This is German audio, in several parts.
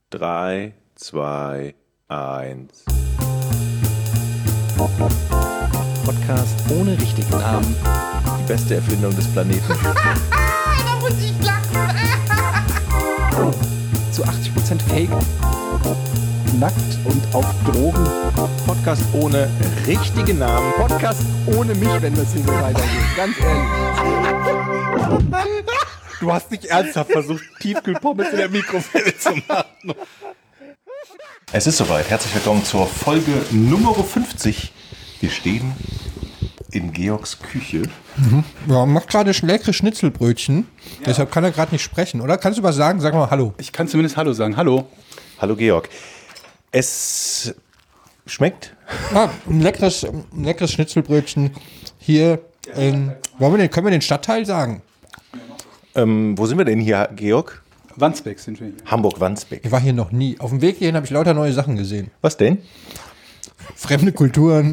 3, 2, 1. Podcast ohne richtigen Namen. Die beste Erfindung des Planeten. Da muss ich lachen. Zu 80% Fake. Nackt und auf Drogen. Podcast ohne richtigen Namen. Podcast ohne mich, wenn das hier so weitergeht. Ganz ehrlich. Du hast nicht ernsthaft versucht, Tiefkühlpommes in der Mikrowelle zu machen. Es ist soweit. Herzlich willkommen zur Folge Nummer 50. Wir stehen in Georgs Küche. Ja, macht gerade leckere Schnitzelbrötchen. Ja. Deshalb kann er gerade nicht sprechen, oder? Kannst du was sagen? Sag mal Hallo. Ich kann zumindest Hallo sagen. Hallo. Hallo Georg. Es schmeckt? Ein leckeres Schnitzelbrötchen hier. Können wir den Stadtteil sagen? Wo sind wir denn hier, Georg? Wandsbek sind wir hier. Hamburg-Wandsbek. Ich war hier noch nie. Auf dem Weg hierhin habe ich lauter neue Sachen gesehen. Was denn? Fremde Kulturen.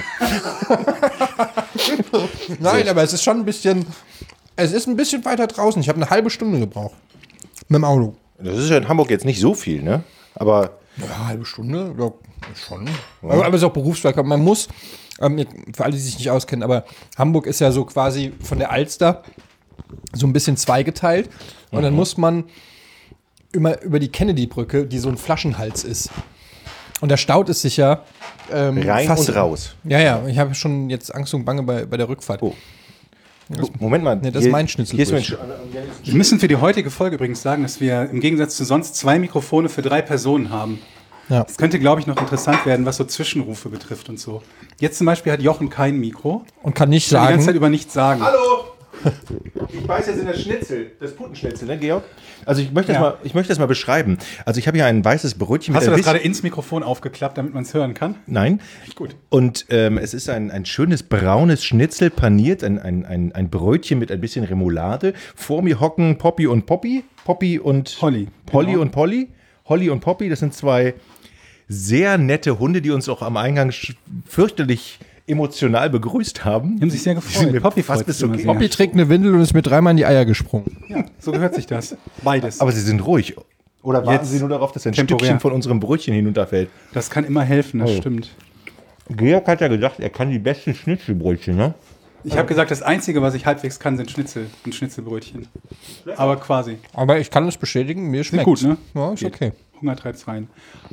Nein, aber es ist schon ein bisschen weiter draußen. Ich habe eine halbe Stunde gebraucht. Mit dem Auto. Das ist ja in Hamburg jetzt nicht so viel, ne? Aber ja, eine halbe Stunde, ja, schon. Ja. Aber es ist auch Berufsverkehr. Man muss, für alle, die sich nicht auskennen, aber Hamburg ist ja so quasi von der Alster so ein bisschen zweigeteilt. Und dann muss man immer über die Kennedy-Brücke, die so ein Flaschenhals ist. Und da staut es sich ja rein fast, und raus. Ja, ich habe schon jetzt Angst und Bange bei der Rückfahrt. Oh. Moment mal. Nee, das ist mein Schnitzelbrötchen. Wir müssen für die heutige Folge übrigens sagen, dass wir im Gegensatz zu sonst 2 Mikrofone für 3 Personen haben. Ja. Das könnte, glaube ich, noch interessant werden, was so Zwischenrufe betrifft und so. Jetzt zum Beispiel hat Jochen kein Mikro. Und kann nicht Die ganze Zeit sagen. über nichts sagen. Hallo! Ich beiß jetzt in das Schnitzel, das Putenschnitzel, ne, Georg? Also ich möchte das mal beschreiben. Also ich habe hier ein weißes Brötchen Hast mit du das gerade ins Mikrofon aufgeklappt, damit man es hören kann? Nein. Gut. Und es ist ein schönes braunes Schnitzel paniert, ein Brötchen mit ein bisschen Remoulade. Vor mir hocken Poppy und Poppy. Poppy und Holly. Polly Genau. und Polly. Holly und Poppy, das sind 2 sehr nette Hunde, die uns auch am Eingang fürchterlich emotional begrüßt haben. Die haben sich sehr Die gefreut. sind mir Poppy fast freut bis sich immer zum sehr. Poppy trägt eine Windel und ist mir 3-mal in die Eier gesprungen. Ja, so gehört sich das. Beides. Aber sie sind ruhig. Oder warten Jetzt Sie nur darauf, dass ein temporär. Stückchen von unserem Brötchen hinunterfällt? Das kann immer helfen, das Oh. stimmt. Georg hat ja gesagt, er kann die besten Schnitzelbrötchen, ne? Ich habe gesagt, das Einzige, was ich halbwegs kann, sind Schnitzelbrötchen. Aber quasi. Aber ich kann es bestätigen, mir schmeckt gut, ne? Ja, ist Geht. okay. Hunger treibt's rein.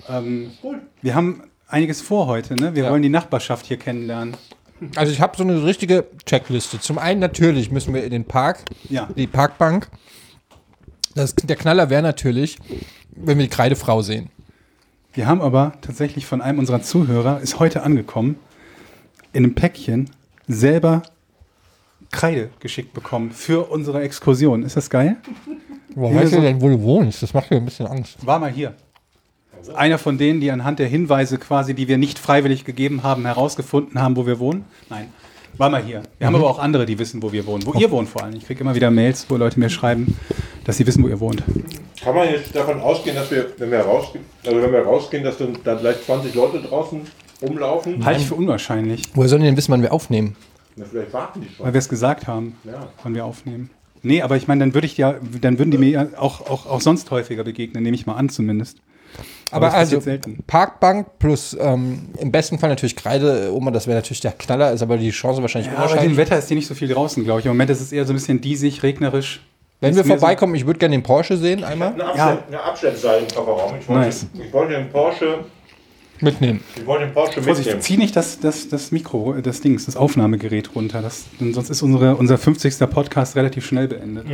Wir haben einiges vor heute, ne? Wir wollen die Nachbarschaft hier kennenlernen. Also ich habe so eine richtige Checkliste. Zum einen natürlich müssen wir in den Park, Ja. die Parkbank. Der Knaller wäre natürlich, wenn wir die Kreidefrau sehen. Wir haben aber tatsächlich von einem unserer Zuhörer, ist heute angekommen, in einem Päckchen selber Kreide geschickt bekommen für unsere Exkursion. Ist das geil? Wo Ja, weißt so- du denn, wo du wohnst? Das macht mir ein bisschen Angst. War mal hier. Einer von denen, die anhand der Hinweise quasi, die wir nicht freiwillig gegeben haben, herausgefunden haben, wo wir wohnen. Nein, war mal hier. Wir haben aber auch andere, die wissen, wo wir wohnen. Wo ihr wohnt vor allem. Ich kriege immer wieder Mails, wo Leute mir schreiben, dass sie wissen, wo ihr wohnt. Kann man jetzt davon ausgehen, dass wenn wir rausgehen, dass dann da gleich 20 Leute draußen rumlaufen? Halte ich für unwahrscheinlich, Woher sollen die denn wissen, wann wir aufnehmen? Na, vielleicht warten die schon. weil wir es gesagt haben, Ja. wann wir aufnehmen. Nee, aber ich meine, dann würden die mir ja auch sonst häufiger begegnen, nehme ich mal an zumindest. Aber das also passiert selten. Parkbank plus im besten Fall natürlich Kreide, das wäre natürlich der Knaller, ist aber die Chance wahrscheinlich Ja, bei dem unwahrscheinlich. Wetter ist hier nicht so viel draußen, glaube ich. Im Moment ist es eher so ein bisschen diesig, regnerisch. Wenn wir Ist mehr so- vorbeikommen, ich würde gerne den Porsche sehen, einmal Eine Abstellseil im Kofferraum. Ich wollte, Nice. ich wollte den Porsche mitnehmen. Vorsicht, mitnehmen. zieh nicht das Mikro, das Aufnahmegerät runter. Denn sonst ist unser 50. Podcast relativ schnell beendet.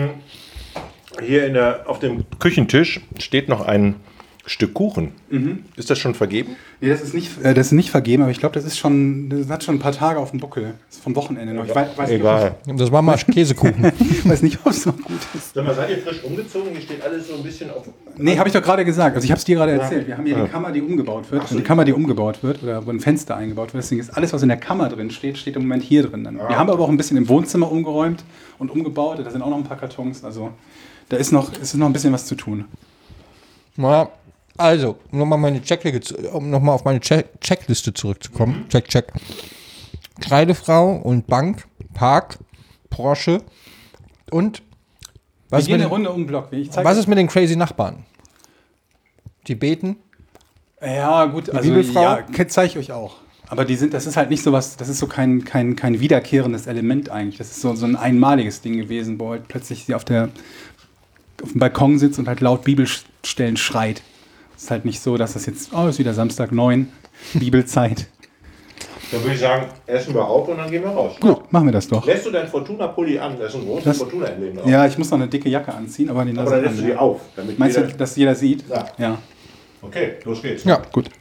Hier auf dem Küchentisch steht noch ein Stück Kuchen. Ist das schon vergeben? Nee, das ist nicht vergeben, aber ich glaube, das hat schon ein paar Tage auf dem Buckel. Das ist vom Wochenende noch. Ich weiß Egal. Das war mal Käsekuchen. Ich weiß nicht, ob es so gut ist. Sag mal, seid ihr frisch umgezogen? Hier steht alles so ein bisschen auf. Nee, habe ich doch gerade gesagt. Also ich habe es dir gerade erzählt. Wir haben hier die Kammer, die umgebaut wird. Die Kammer, die umgebaut wird oder wo ein Fenster eingebaut wird. Deswegen ist alles, was in der Kammer drin steht, steht im Moment hier drin. Wir haben aber auch ein bisschen im Wohnzimmer umgeräumt und umgebaut. Da sind auch noch ein paar Kartons. Also da ist noch ein bisschen was zu tun. Na, also, um nochmal auf meine Checkliste zurückzukommen. Check. Kreidefrau und Bank, Park, Porsche und Wir gehen eine Runde um den Block. Ich zeig was ist mit den crazy Nachbarn? Tibeten. Ja, gut, also Bibelfrau? ja, zeige ich euch auch. Aber das ist halt nicht so was, das ist so kein wiederkehrendes Element eigentlich. Das ist so ein einmaliges Ding gewesen, wo halt plötzlich sie auf dem Balkon sitzt und halt laut Bibelstellen schreit. Es ist halt nicht so, dass das jetzt, ist wieder Samstag 9, Bibelzeit. Dann würde ich sagen, essen wir auf und dann gehen wir raus. Gut, machen wir das doch. Lässt du deinen Fortuna-Pulli an? Das ist ein großes Fortuna-Emblem drauf. Ja, ich muss noch eine dicke Jacke anziehen, aber den Aber dann lässt du die auf. Damit Meinst jeder... du, dass jeder sieht? Ja. Okay, los geht's. Ja, Gut.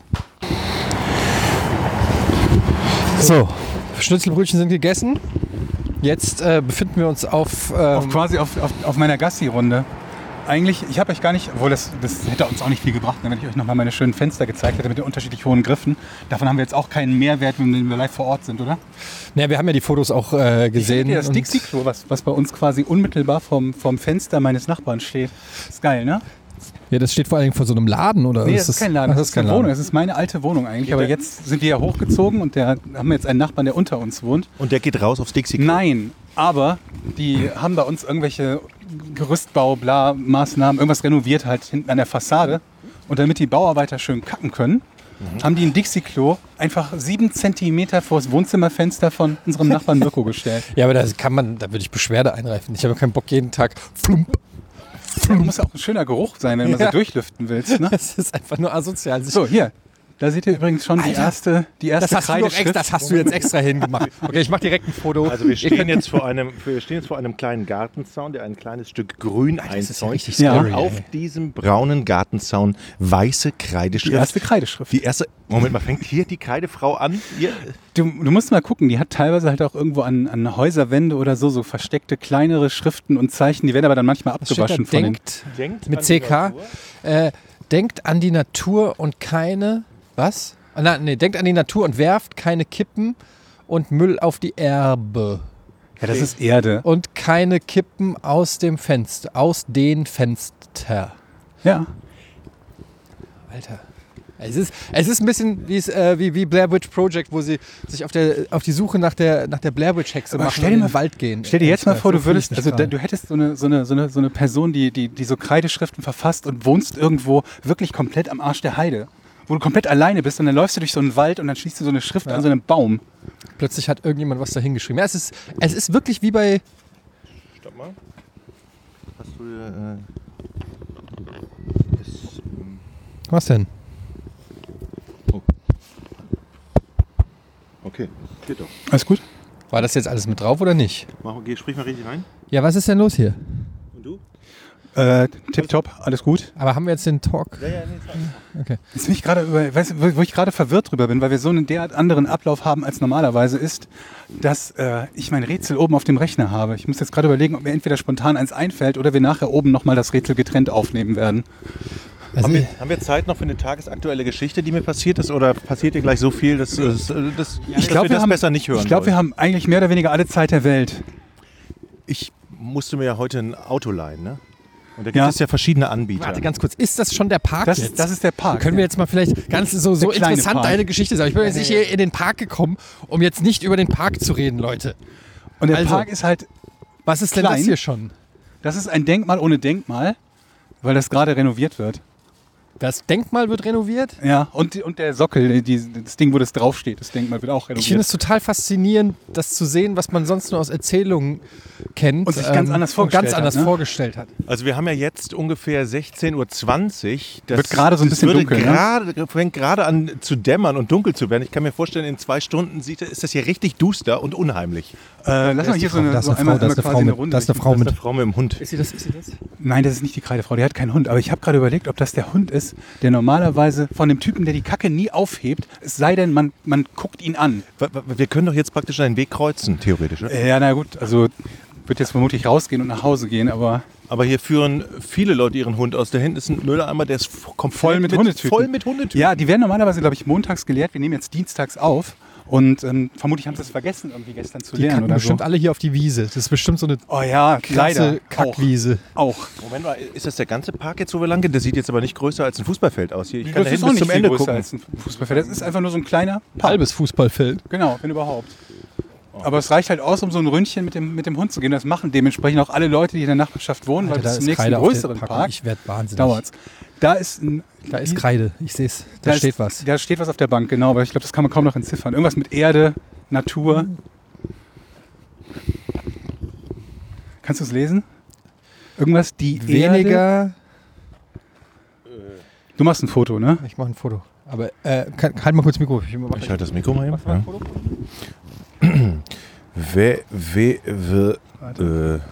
So, Schnitzelbrötchen sind gegessen. Jetzt befinden wir uns auf Quasi auf meiner Gassi-Runde. Eigentlich, ich habe euch gar nicht, obwohl das hätte uns auch nicht viel gebracht, wenn ich euch nochmal meine schönen Fenster gezeigt hätte mit den unterschiedlich hohen Griffen. Davon haben wir jetzt auch keinen Mehrwert, wenn wir live vor Ort sind, oder? Ja, wir haben ja die Fotos auch gesehen. Das und- Dixie-Klo, was bei uns quasi unmittelbar vom Fenster meines Nachbarn steht. Ist geil, ne? Ja, das steht vor allem vor so einem Laden, oder? Nee, das ist kein Laden, Ach, das ist eine Wohnung. Das ist meine alte Wohnung eigentlich. Aber jetzt sind wir ja hochgezogen und haben jetzt einen Nachbarn, der unter uns wohnt. Und der geht raus aufs Dixie. Nein, aber die haben bei uns irgendwelche Gerüstbau, bla, Maßnahmen, irgendwas renoviert halt hinten an der Fassade. Und damit die Bauarbeiter schön kacken können, haben die ein Dixie-Klo einfach 7 Zentimeter vor das Wohnzimmerfenster von unserem Nachbarn Mirko gestellt. Ja, aber da würde ich Beschwerde einreichen. Ich habe keinen Bock, jeden Tag flump. Das muss auch ein schöner Geruch sein, wenn man Ja. so durchlüften willst. Ne? Das ist einfach nur asozial. So, hier. Da seht ihr übrigens schon die erste Das hast, das hast du jetzt extra hingemacht. Okay, ich mache direkt ein Foto. Also wir stehen jetzt vor einem kleinen Gartenzaun, der ein kleines Stück Grün ist ja einzäunt. richtig Ja. scary, Auf ey. diesem braunen Gartenzaun weiße Kreideschrift. Die erste Kreideschrift. Moment mal, fängt hier die Kreidefrau an? Du musst mal gucken, die hat teilweise halt auch irgendwo an Häuserwände oder so versteckte kleinere Schriften und Zeichen, die werden aber dann manchmal Was steht da? abgewaschen von den... Denkt Mit an die CK. Natur. Denkt an die Natur und keine... Was? Denkt an die Natur und werft keine Kippen und Müll auf die Erbe. Ja, das ist Erde. Und keine Kippen aus dem Fenster. Aus den Fenster. Ja. Alter. Es ist ein bisschen wie Blair Witch Project, wo sie sich auf die Suche nach der Blair Witch Hexe Aber machen stell und dir in mal- den Wald gehen. Stell dir jetzt mal vor, du fühl ich würdest, mich also gerade. du hättest so eine Person, die so Kreideschriften verfasst und wohnst irgendwo wirklich komplett am Arsch der Heide. Wo du komplett alleine bist und dann läufst du durch so einen Wald und dann schließt du so eine Schrift an so einem Baum. Plötzlich hat irgendjemand was da hingeschrieben. Ja, es ist wirklich wie bei... Stopp mal. Hast du Was denn? okay, geht doch. Alles gut? War das jetzt alles mit drauf oder nicht? Sprich mal richtig rein. Ja, was ist denn los hier? Und du? Tipptopp, alles gut. Aber haben wir jetzt den Talk? Okay. Jetzt bin ich gerade wo ich gerade verwirrt drüber bin, weil wir so einen derart anderen Ablauf haben als normalerweise ist, dass ich mein Rätsel oben auf dem Rechner habe. Ich muss jetzt gerade überlegen, ob mir entweder spontan eins einfällt oder wir nachher oben nochmal das Rätsel getrennt aufnehmen werden. Also, Haben wir Zeit noch für eine tagesaktuelle Geschichte, die mir passiert ist? Oder passiert dir gleich so viel, dass Ich glaube, wir haben besser nicht hören Ich glaube, wir wollen? haben eigentlich mehr oder weniger alle Zeit der Welt. Ich musste mir ja heute ein Auto leihen, ne? Und da gibt Ja. es ja verschiedene Anbieter. warte ganz kurz. Ist das schon der Park Das jetzt? ist der Park. Können wir jetzt mal vielleicht ganz so Der kleine interessant Park. eine Geschichte sagen? Ich bin jetzt nicht hier in den Park gekommen, um jetzt nicht über den Park zu reden, Leute. Und der Also, Park ist halt, Was ist denn Klein. das hier schon? das ist ein Denkmal ohne Denkmal, weil das gerade renoviert wird. Das Denkmal wird renoviert? Ja, und der Sockel, das Ding, wo das draufsteht, das Denkmal wird auch Ich finde renoviert. es total faszinierend, das zu sehen, was man sonst nur aus Erzählungen kennt. Und sich ganz anders und ganz vorgestellt anders hat, ne? vorgestellt hat. Also wir haben ja jetzt ungefähr 16:20 Uhr. Das Wird gerade so ein bisschen dunkel, ne? Fängt gerade an zu dämmern und dunkel zu werden. Ich kann mir vorstellen, in 2 Stunden ist das hier richtig duster und unheimlich. Lass mal hier so Da ist eine einmal Frau, da ist eine quasi Frau eine mit. Runde. Da ist eine Frau Das ist mit. eine Frau mit dem Hund. Ist sie das? Nein, das ist nicht die Kreidefrau, die hat keinen Hund. Aber ich habe gerade überlegt, ob das der Hund ist, der normalerweise von dem Typen, der die Kacke nie aufhebt, es sei denn, man guckt ihn an. Wir können doch jetzt praktisch einen Weg kreuzen, theoretisch. Ne? Ja, na gut, also wird jetzt vermutlich rausgehen und nach Hause gehen, aber Aber hier führen viele Leute ihren Hund aus. Da hinten ist ein Mülleimer, der ist komplett voll mit Hundetüten. Voll mit Hundetüten. Ja, die werden normalerweise, glaube ich, montags geleert. Wir nehmen jetzt dienstags auf. Und vermutlich haben sie es vergessen, irgendwie gestern zu Die lernen kacken oder so. bestimmt alle hier auf die Wiese. Das ist bestimmt so eine Oh ja, leider. krasse Kackwiese. Auch. Moment mal, ist das der ganze Park jetzt, wo wir lang gehen? Der sieht jetzt aber nicht größer als ein Fußballfeld aus. Hier, ich kann da Das ist hinten auch bis nicht zum viel Ende größer gucken. als ein Fußballfeld. Das ist einfach nur so ein kleiner Park. Halbes Fußballfeld. Genau, wenn überhaupt. Aber es reicht halt aus, um so ein Ründchen mit dem Hund zu gehen. Das machen dementsprechend auch alle Leute, die in der Nachbarschaft wohnen, weil bis zum nächsten größeren Park Ich werde wahnsinnig. dauert's. Da ist Kreide, ich sehe es. Da steht was. Da steht was auf der Bank, genau, aber ich glaube, das kann man kaum noch entziffern. Irgendwas mit Erde, Natur. Kannst du es lesen? Irgendwas, die Erde. Weniger. Du machst ein Foto, ne? Ich mache ein Foto. Aber halt mal kurz das Mikro. Ich halte das Mikro mal eben. Mach mal ein Foto.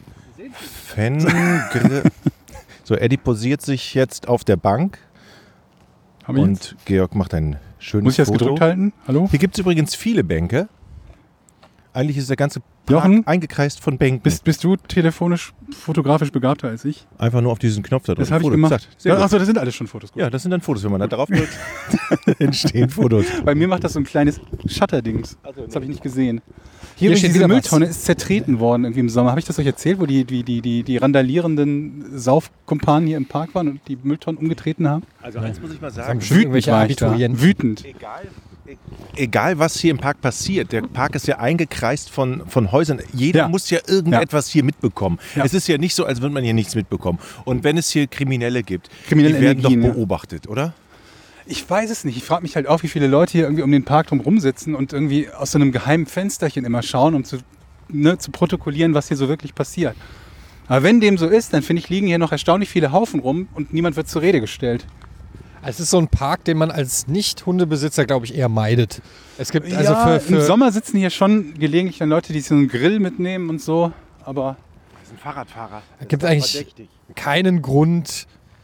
Fengre. So, Eddie posiert sich jetzt auf der Bank Hab ich jetzt? und Georg macht ein schönes Muss ich das Foto. gedrückt halten? Hallo? Hier gibt es übrigens viele Bänke. Eigentlich ist der ganze Park Jochen? eingekreist von Bänken. Bist du telefonisch, fotografisch begabter als ich? Einfach nur auf diesen Knopf da drücken. Das habe ich Foto. gemacht. Zack, sehr gut. Achso, das sind alles schon Fotos. Gut. Ja, das sind dann Fotos. Wenn man da drauf drückt, entstehen Fotos. Bei mir macht das so ein kleines Shutterdings. Das habe ich nicht gesehen. Hier Hier steht diese wieder Mülltonne ist zertreten worden irgendwie im Sommer. Habe ich das euch erzählt, wo die randalierenden Saufkumpanen hier im Park waren und die Mülltonnen umgetreten haben? Also eins muss ich mal sagen. Bestimmt irgendwelche war ich da. Abiturienten. Wütend. Egal, was hier im Park passiert, der Park ist ja eingekreist von Häusern. Jeder Ja. muss ja irgendetwas hier mitbekommen. Ja. Es ist ja nicht so, als würde man hier nichts mitbekommen. Und wenn es hier Kriminelle gibt, Kriminelle die werden Energien, doch ja. beobachtet, oder? Ich weiß es nicht. Ich frage mich halt auch, wie viele Leute hier irgendwie um den Park drum rumsitzen und irgendwie aus so einem geheimen Fensterchen immer schauen, um zu protokollieren, was hier so wirklich passiert. Aber wenn dem so ist, dann finde ich, liegen hier noch erstaunlich viele Haufen rum und niemand wird zur Rede gestellt. Es ist so ein Park, den man als Nicht-Hundebesitzer, glaube ich, eher meidet. Es gibt also ja, für im Sommer sitzen hier schon gelegentlich dann Leute, die so einen Grill mitnehmen und so, aber Das sind Fahrradfahrer. gibt eigentlich keinen Grund,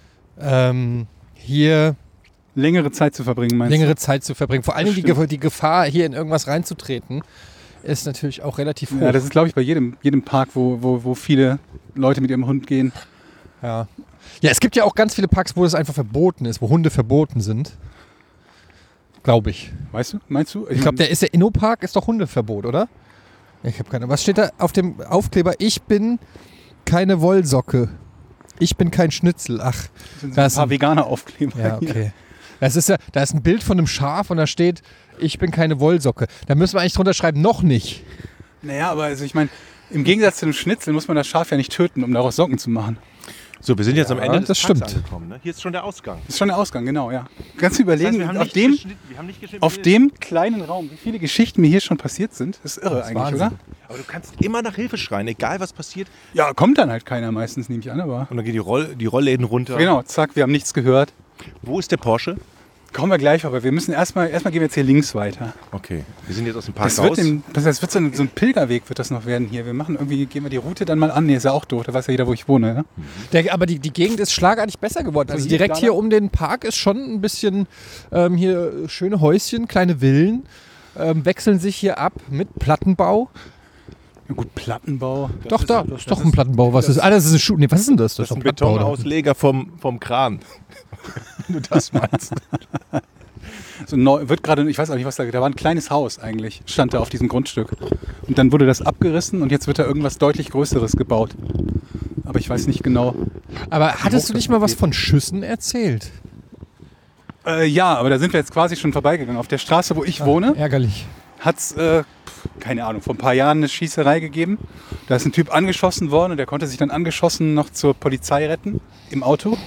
hier längere Zeit zu verbringen, meinst längere Zeit zu verbringen. Vor allem Das die Gefahr, hier in irgendwas reinzutreten, ist natürlich auch relativ hoch. du? Ja, das ist, glaube ich, bei jedem Park, wo viele Leute mit ihrem Hund gehen. Ja. Ja, es gibt ja auch ganz viele Parks, wo es einfach verboten ist, wo Hunde verboten sind. Glaube ich. Weißt du? Meinst du? Ich glaube, der Inno-Park ist doch Hundeverbot, oder? Ich habe keine. Was steht da auf dem Aufkleber? Ich bin keine Wollsocke. Ich bin kein Schnitzel. Ach, das sind so da ein ist paar Veganer-Aufkleber. ja, hier. okay. Da ist ein Bild von einem Schaf und da steht, ich bin keine Wollsocke. Da müssen wir eigentlich drunter schreiben, noch nicht. Naja, aber also ich meine, im Gegensatz zu dem Schnitzel muss man das Schaf ja nicht töten, um daraus Socken zu machen. So, wir sind jetzt am Ende das des Parks stimmt. angekommen. Ne? Hier ist schon der Ausgang. Das ist schon der Ausgang, genau, ja. Kannst du überlegen, wir haben nicht geschnitten. auf dem kleinen Raum, wie viele Geschichten mir hier schon passiert sind, ist irre eigentlich, Wahnsinn. oder? Aber du kannst immer nach Hilfe schreien, egal was passiert. Ja, kommt dann halt keiner meisten, nehme ich an, aber... Und dann gehen die Rollläden runter. Genau, zack, wir haben nichts gehört. Wo ist der Porsche? Kommen wir gleich, aber wir müssen erstmal gehen wir jetzt hier links weiter. Okay, wir sind jetzt aus dem Park Das raus. wird so ein Pilgerweg wird das noch werden hier. Wir machen irgendwie, gehen wir die Route dann mal an. Nee, ist ja auch doof, da weiß ja jeder, wo ich wohne, ne? Aber die Gegend ist schlagartig besser geworden. Also hier direkt klar, hier ne? um den Park ist schon ein bisschen hier schöne Häuschen, kleine Villen. Wechseln sich hier ab mit Plattenbau. Ja, gut, Plattenbau. Das ist doch ein Plattenbau. Was ist? Das ist ein Schuh. Nee, was ist denn das? Das ist doch ein Plattenbau, oder? Betonausleger vom Kran. Wenn du das meinst. So neu, wird gerade, ich weiß auch nicht, was da war ein kleines Haus eigentlich, stand da auf diesem Grundstück. Und dann wurde das abgerissen und jetzt wird da irgendwas deutlich Größeres gebaut. Aber ich weiß nicht genau. Aber hattest du nicht mal was von Schüssen erzählt? Ja, aber da sind wir jetzt quasi schon vorbeigegangen. Auf der Straße, wo ich wohne, Ärgerlich. hat es, keine Ahnung, vor ein paar Jahren eine Schießerei gegeben. Da ist ein Typ angeschossen worden und der konnte sich dann angeschossen noch zur Polizei retten im Auto.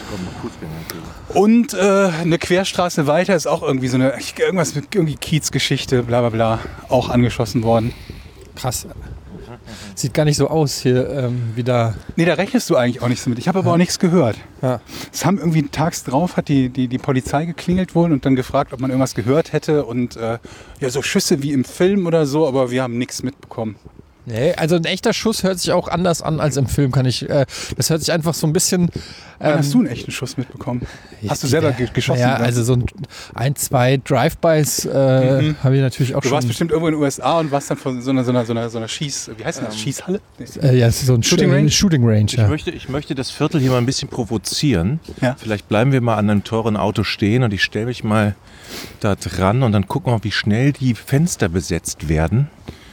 Und eine Querstraße weiter ist auch irgendwie so eine, irgendwas mit irgendwie Kiezgeschichte, bla bla bla, auch angeschossen worden. Krass. Sieht gar nicht so aus hier wieder. Nee, da rechnest du eigentlich auch nicht so mit. Ich habe aber auch nichts gehört. Ja. Es haben irgendwie tags drauf, hat die Polizei geklingelt wohl und dann gefragt, ob man irgendwas gehört hätte und ja, so Schüsse wie im Film oder so, aber wir haben nichts mitbekommen. Nee, also ein echter Schuss hört sich auch anders an als im Film, das hört sich einfach so ein bisschen... Wann hast du einen echten Schuss mitbekommen? Hast du selber geschossen? Ja, oder? also so ein, zwei Drive-Bys habe ich natürlich auch Du schon... warst bestimmt irgendwo in den USA und warst dann von so einer Schieß... Wie heißt denn das? Schießhalle? ja, es ist so ein Shooting Range? Shooting Range, ja. Ich möchte das Viertel hier mal ein bisschen provozieren. Ja. Vielleicht bleiben wir mal an einem teuren Auto stehen und ich stelle mich mal da dran und dann gucken wir, wie schnell die Fenster besetzt werden.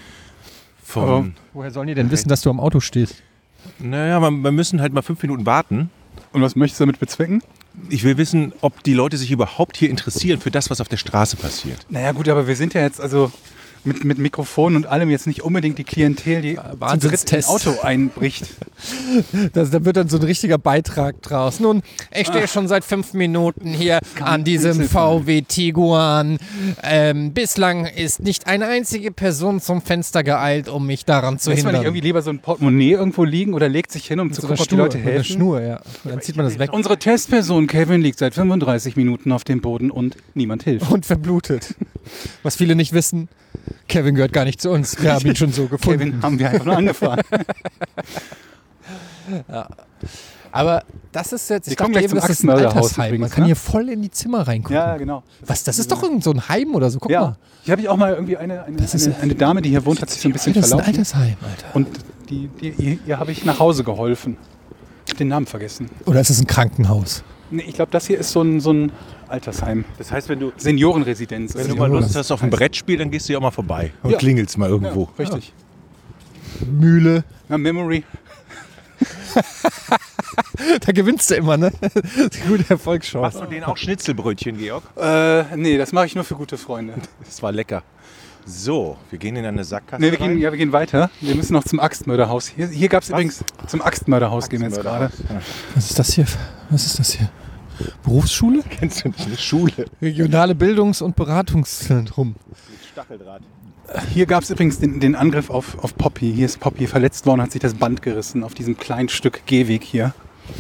Woher sollen die denn wissen, dass du am Auto stehst? Naja, wir müssen halt mal 5 Minuten warten. Und was möchtest du damit bezwecken? Ich will wissen, ob die Leute sich überhaupt hier interessieren für das, was auf der Straße passiert. Naja gut, aber wir sind ja jetzt, also mit Mikrofon und allem jetzt nicht unbedingt die Klientel, die zu dritt ins Auto einbricht. Da wird dann so ein richtiger Beitrag draus. Nun, ich stehe schon seit 5 Minuten hier an diesem VW Tiguan. Bislang ist nicht eine einzige Person zum Fenster geeilt, um mich daran zu Lässt man hindern. nicht irgendwie lieber so ein Portemonnaie irgendwo liegen oder legt sich hin, um zu gucken, ob die Leute helfen? Eine Schnur, ja. Und dann zieht man das weg Unsere Testperson Kevin liegt seit 35 Minuten auf dem Boden und niemand hilft. und verblutet. Was viele nicht wissen, Kevin gehört gar nicht zu uns. Wir haben ihn schon so gefunden. Kevin haben wir einfach nur angefahren. Aber das ist jetzt, Wir kommen gleich zum das ist ein Axtmörderhaus Altersheim. Man übrigens, kann ne? hier voll in die Zimmer reingucken. Ja, genau. Das ist doch irgend so ein Heim oder so. Guck mal. Hier habe ich auch mal irgendwie eine Dame, die hier wohnt, hat sich so ein bisschen Das ist ein verlaufen. Altersheim, Alter. Und ihr habe ich nach Hause geholfen. Ich habe den Namen vergessen. Oder ist es ein Krankenhaus? Nee, ich glaube, das hier ist so ein Altersheim. Das heißt, wenn du Seniorenresidenz. Wenn du mal Lust hast auf ein Brettspiel, dann gehst du ja auch mal vorbei und klingelst mal irgendwo. Ja, richtig. Mühle. Ja, Memory. Da gewinnst du immer, ne? Gute Erfolgschance. Machst du denen auch Schnitzelbrötchen, Georg? Nee, das mache ich nur für gute Freunde. Das war lecker. So, wir gehen in eine Sackgasse Nee, wir rein. gehen weiter. Wir müssen noch zum Axtmörderhaus. Hier gab es übrigens zum Axtmörderhaus gehen wir jetzt gerade. Was ist das hier? Was ist das hier? Berufsschule? Kennst du nicht eine Schule? Regionale Bildungs- und Beratungszentrum. Stacheldraht. Hier gab es übrigens den Angriff auf Poppy. Hier ist Poppy verletzt worden, hat sich das Band gerissen auf diesem kleinen Stück Gehweg hier.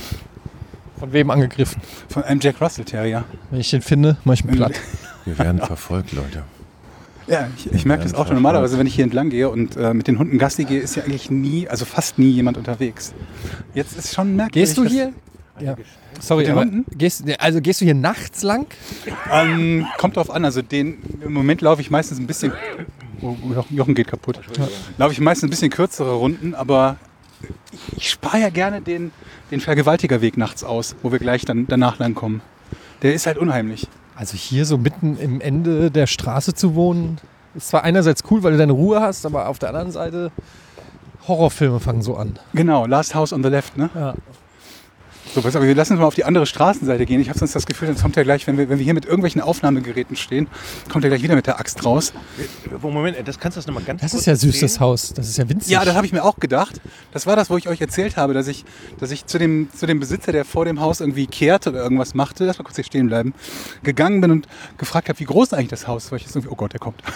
Von wem angegriffen? Von einem Jack Russell Terrier. Wenn ich den finde, mach ich ihn platt. Wir werden verfolgt, Leute. Ja, ich merke das auch schon. Normalerweise, wenn ich hier entlang gehe und mit den Hunden Gassi gehe, ist ja eigentlich nie, also fast nie jemand unterwegs. Jetzt ist schon merkwürdig. Gehst du hier? Ja. Sorry, Mit den aber Hunden? gehst du hier nachts lang? Kommt drauf an. Also im Moment laufe ich meistens ein bisschen. Oh, Jochen geht kaputt. Laufe ich meistens ein bisschen kürzere Runden, aber ich spare ja gerne den Vergewaltigerweg nachts aus, wo wir gleich dann danach lang kommen. Der ist halt unheimlich. Also hier so mitten im Ende der Straße zu wohnen, ist zwar einerseits cool, weil du deine Ruhe hast, aber auf der anderen Seite Horrorfilme fangen so an. Genau, Last House on the Left, ne? Ja. So, pass auf, wir lassen uns mal auf die andere Straßenseite gehen. Ich habe sonst das Gefühl, sonst kommt er gleich, wenn wir hier mit irgendwelchen Aufnahmegeräten stehen, kommt er gleich wieder mit der Axt raus. Moment, das kannst du das nochmal ganz Das kurz ist ja süß, das erzählen? Haus. Das ist ja winzig. Ja, das habe ich mir auch gedacht. Das war das, wo ich euch erzählt habe, dass ich zu dem Besitzer, der vor dem Haus irgendwie kehrte oder irgendwas machte, lass mal kurz hier stehen bleiben, gegangen bin und gefragt habe, wie groß eigentlich das Haus ist. Weil ich jetzt irgendwie, oh Gott, der kommt.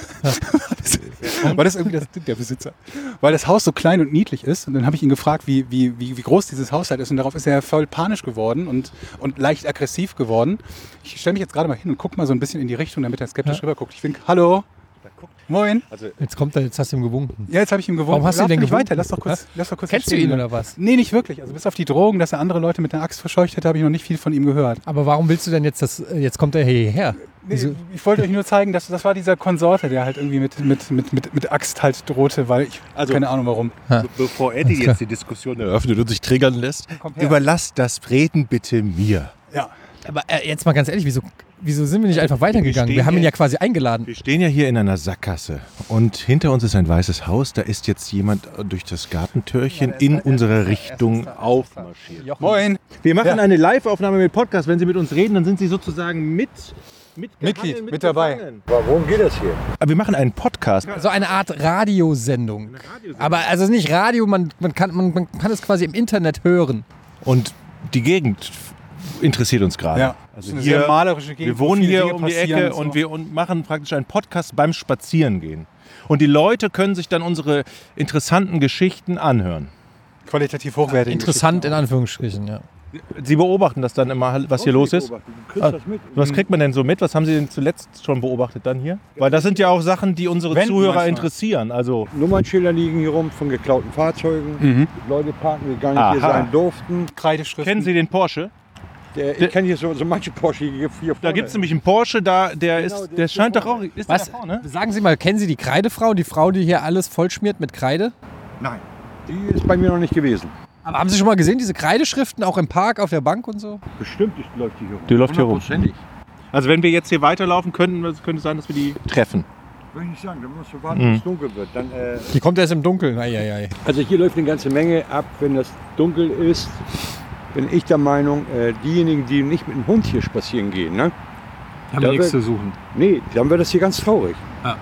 War das irgendwie der Besitzer? Weil das Haus so klein und niedlich ist. Und dann habe ich ihn gefragt, wie groß dieses Haus halt ist. Und darauf ist er voll panisch geworden und leicht aggressiv geworden. Ich stelle mich jetzt gerade mal hin und gucke mal so ein bisschen in die Richtung, damit er skeptisch rüberguckt. Ich winke, hallo. Moin. Jetzt hast du ihm gewunken. Ja, jetzt habe ich ihm gewunken. Warum hast du ihn denn nicht gewunken? weiter? Lass doch kurz Kennst du stehen ihn bleiben. oder was? Nee, nicht wirklich. Also bis auf die Drogen, dass er andere Leute mit der Axt verscheucht hätte, habe ich noch nicht viel von ihm gehört. Aber warum willst du denn jetzt jetzt kommt er hierher? Nee, ich wollte euch nur zeigen, dass das war dieser Konsorte, der halt irgendwie mit Axt halt drohte, weil ich keine Ahnung warum. Bevor Eddie jetzt die Diskussion eröffnet und sich triggern lässt, her. überlass das Reden bitte mir. Ja. Aber jetzt mal ganz ehrlich, wieso sind wir nicht einfach weitergegangen? Wir haben ihn ja quasi eingeladen. Wir stehen ja hier in einer Sackgasse und hinter uns ist ein weißes Haus. Da ist jetzt jemand durch das Gartentürchen in unsere Richtung aufmarschiert. Moin. Wir machen eine Live-Aufnahme mit Podcast. Wenn Sie mit uns reden, dann sind Sie sozusagen Mitglied, mit dabei. Worum geht das hier? Aber wir machen einen Podcast. So eine Art Radiosendung. Aber also nicht Radio, man kann es quasi im Internet hören. Und die Gegend interessiert uns gerade. Ja. Also Eine hier, sehr malerische Gegend, wir wo wohnen viele hier Dinge um die passieren Ecke und so. und wir machen praktisch einen Podcast beim Spazierengehen. Und die Leute können sich dann unsere interessanten Geschichten anhören. Qualitativ hochwertig. Interessant in Anführungsstrichen, ja. Sie beobachten das dann immer, was hier los ist? Was kriegt man denn so mit? Was haben Sie denn zuletzt schon beobachtet dann hier? Weil das sind ja auch Sachen, die unsere Wenn Zuhörer manchmal. interessieren. Also Nummernschilder liegen hier rum von geklauten Fahrzeugen. Leute parken, die gar nicht hier Aha. sein durften. Kreideschriften. kennen Sie den Porsche? Ich kenne hier so manche Porsche hier vorne. Da gibt es nämlich einen Porsche, der scheint doch auch. Ist Was? der da vorne? Sagen Sie mal, kennen Sie die Kreidefrau? Die Frau, die hier alles vollschmiert mit Kreide? Nein, die ist bei mir noch nicht gewesen. Aber haben Sie schon mal gesehen, diese Kreideschriften auch im Park, auf der Bank und so? Bestimmt läuft die hier rum. Die läuft hier rum. 100%. Also wenn wir jetzt hier weiterlaufen könnten, könnte es sein, dass wir die treffen. Würde ich nicht sagen, da musst du warten, bis es dunkel wird. Dann, Die kommt erst im Dunkeln. Eieiei. also hier läuft eine ganze Menge ab, wenn das dunkel ist. Bin ich der Meinung, diejenigen, die nicht mit dem Hund hier spazieren gehen, ne? Haben Da wir nichts wird- zu suchen. Nee, dann wird das hier ganz traurig.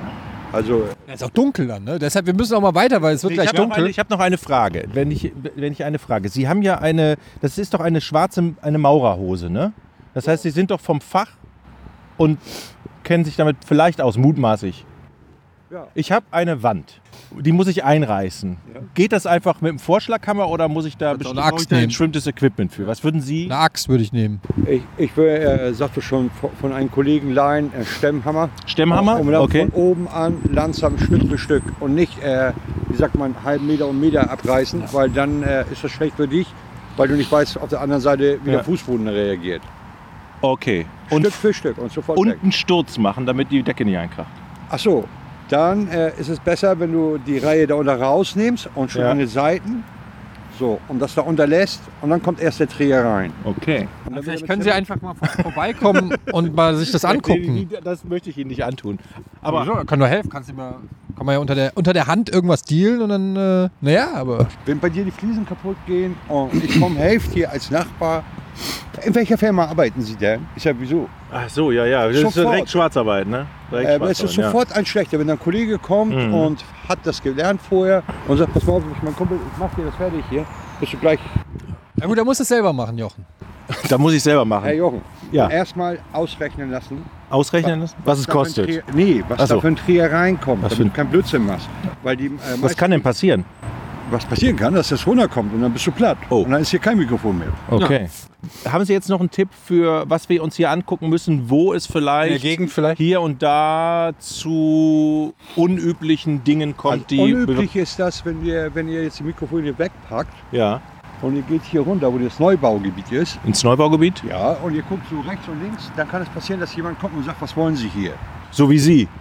Also Ja, ist auch dunkel dann, ne? Deshalb, wir müssen auch mal weiter, weil es wird gleich dunkel. Ich habe noch eine Frage. Wenn ich eine Frage. Sie haben ja das ist doch eine schwarze, eine Maurerhose, ne? Das heißt, Sie sind doch vom Fach und kennen sich damit vielleicht aus, mutmaßlich. Ja. Ich habe eine Wand, die muss ich einreißen. Ja. Geht das einfach mit dem Vorschlaghammer oder muss ich da Kannst auch bestimmt eine Axt ein nehmen. bestimmtes Equipment für? Was würden Sie? Eine Axt würde ich nehmen. ich sagte schon von einem Kollegen leihen, Stemmhammer. Stemmhammer? Und dann Okay. von oben an langsam Stück für Stück und nicht, wie sagt man, einen halben Meter und Meter abreißen, weil dann ist das schlecht für dich, weil du nicht weißt, auf der anderen Seite, wie Ja. der Fußboden reagiert. Okay. Und Stück für Stück und sofort weg. einen Sturz machen, damit die Decke nicht einkracht. Ach so, dann ist es besser, wenn du die Reihe da unter rausnimmst und schon Ja. an den Seiten, so, und das da unterlässt und dann kommt erst der Träger rein. Okay. Und dann Vielleicht wieder können mit Sie einfach mal vorbeikommen und mal sich das angucken. Das möchte ich Ihnen nicht antun. Aber so, kann nur helfen. Kann man ja unter der Hand irgendwas dealen und dann, naja, aber... Wenn bei dir die Fliesen kaputt gehen und ich komme, helft dir als Nachbar. In welcher Firma arbeiten Sie denn? Ist ja wieso? Ach so, ja. Das ist Sofort. direkt Schwarzarbeit, ne? Es ist sofort ein schlechter, wenn ein Kollege kommt und hat das gelernt vorher und sagt, pass mal auf, mein Kumpel, ich mach dir das fertig hier. Bist du gleich, Na gut, dann musst du es selber machen, Jochen. Da muss ich selber machen. Herr Jochen, Ja. erstmal ausrechnen lassen. Ausrechnen, was es da für ein kostet. was Ach so. da für ein Trier reinkommt, Was damit für ein- du keinen Blödsinn machst. Weil die, Was kann denn passieren? was passieren kann, dass das runterkommt und dann bist du platt. Oh. Und dann ist hier kein Mikrofon mehr. Okay. Haben Sie jetzt noch einen Tipp für, was wir uns hier angucken müssen, wo es In der vielleicht Gegend vielleicht? hier und da zu unüblichen Dingen kommt, die... Unüblich ist das, wenn ihr jetzt die Mikrofone wegpackt Ja, und ihr geht hier runter, wo das Neubaugebiet ist. ins Neubaugebiet? Ja, und ihr guckt so rechts und links, dann kann es passieren, dass jemand kommt und sagt, was wollen Sie hier? So wie Sie.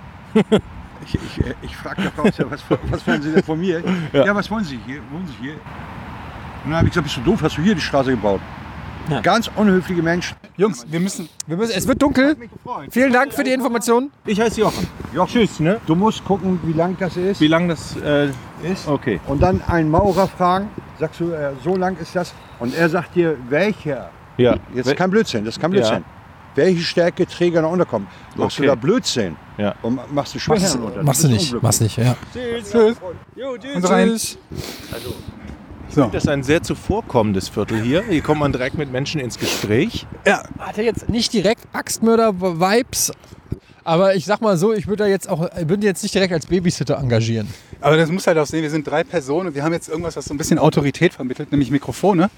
Ich frage doch raus, ja, was wollen Sie denn von mir? Ja. Was wollen Sie hier? Wohnen Sie hier? Und dann habe ich gesagt, bist du doof, hast du hier die Straße gebaut? Ja. Ganz unhöfliche Menschen. Jungs, wir müssen. Es wird dunkel. Vielen Dank für die Information. Ich heiße Jochen. Tschüss, ne? Du musst gucken, wie lang das ist. Wie lang das ist. Okay. Und dann einen Maurer fragen, sagst du, so lang ist das. Und er sagt dir, welcher. Ja. Jetzt kein Blödsinn, das ist kein Blödsinn. Welche Stärke Träger noch unterkommt. Machst Okay. du da Blödsinn? Ja. Und machst du Schwächen unter. Machst du nicht, ja. Und rein. So. Das ist ein sehr zuvorkommendes Viertel hier. Hier kommt man direkt mit Menschen ins Gespräch. Hat er jetzt nicht direkt Axtmörder-Vibes, aber ich sag mal so, ich würde jetzt nicht direkt als Babysitter engagieren. Aber das muss halt auch sehen, wir sind 3 Personen und wir haben jetzt irgendwas, was so ein bisschen Autorität vermittelt, nämlich Mikrofone.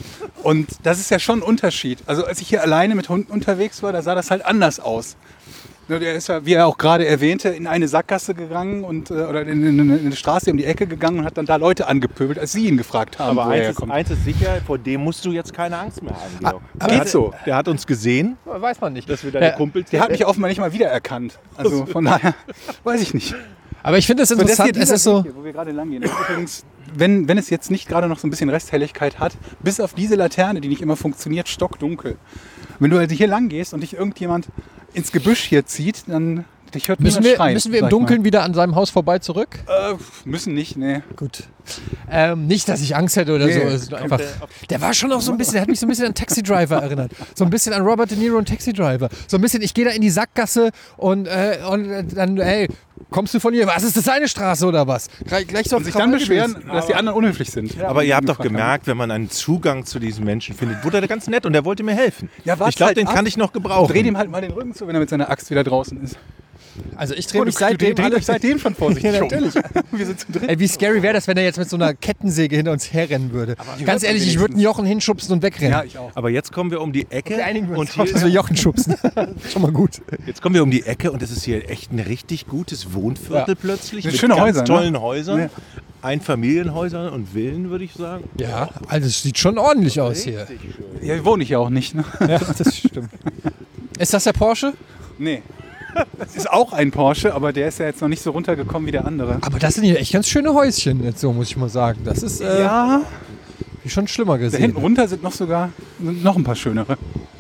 Und das ist ja schon ein Unterschied. Also als ich hier alleine mit Hunden unterwegs war, da sah das halt anders aus. Nur der ist ja, wie er auch gerade erwähnte, in eine Sackgasse gegangen und, oder in eine Straße um die Ecke gegangen und hat dann da Leute angepöbelt, als sie ihn gefragt haben, Aber wo er eins herkommt. ist sicher, vor dem musst du jetzt keine Angst mehr haben, Georg. Geht so. Der hat uns gesehen, Weiß man nicht. dass wir deine Ja, Kumpels Der hat mich offenbar nicht mal wiedererkannt. Also von daher, weiß ich nicht. Aber ich finde es Und das interessant, hier, es dieser ist so... Weg hier, wo wir gerade lang gehen, das ist übrigens, wenn es jetzt nicht gerade noch so ein bisschen Resthelligkeit hat, bis auf diese Laterne, die nicht immer funktioniert, stockdunkel. Wenn du also hier lang gehst und dich irgendjemand ins Gebüsch hier zieht, dann dich hört Müssen niemand wir, schreien. müssen wir sag im ich Dunkeln wieder an seinem Haus vorbei zurück? mal. Müssen nicht, ne. Gut. Nicht, dass ich Angst hätte oder Nee, so. Es ist nur einfach, der war schon auch so ein bisschen, der hat mich so ein bisschen an Taxi Driver erinnert. So ein bisschen an Robert De Niro und Taxi Driver. So ein bisschen, ich gehe da in die Sackgasse und dann, hey, kommst du von hier? Was ist das, eine Straße oder was? Gleich so auf Und sich dann Krawall beschweren, gewesen. dass die anderen unhöflich sind. Aber ihr habt doch Gefragt haben. gemerkt, wenn man einen Zugang zu diesen Menschen findet, wurde er ganz nett und er wollte mir helfen. Ja, warte ich glaube, halt den ab. kann ich noch gebrauchen. Dreh dem halt mal den Rücken zu, wenn er mit seiner Axt wieder draußen ist. Also ich drehe mich seitdem dreht euch seitdem schon vorsichtig Ja, um. natürlich. Wir sind zu dritt. Ey, wie scary wäre das, wenn er jetzt mit so einer Kettensäge hinter uns herrennen würde. Ganz ehrlich, ich würde einen Jochen hinschubsen und wegrennen. Ja, ich auch. Aber jetzt kommen wir um die Ecke Wir einigen uns und drauf, dass wir Jochen schubsen. Schon mal gut. jetzt kommen wir um die Ecke und es ist hier echt ein richtig gutes Wohnviertel plötzlich. Mit Mit schöne ganz Häuser, ne? tollen Häusern. Ja. Einfamilienhäusern und Villen, würde ich sagen. Ja, also es sieht schon ordentlich aus hier. Ja, wir wohnen hier auch nicht, ne? Ja, das stimmt. Ist das der Porsche? Nee. Es ist auch ein Porsche, aber der ist ja jetzt noch nicht so runtergekommen wie der andere. Aber das sind hier echt ganz schöne Häuschen, jetzt so muss ich mal sagen. Das ist Ja, schon schlimmer da hinten gesehen. runter sind noch ein paar schönere.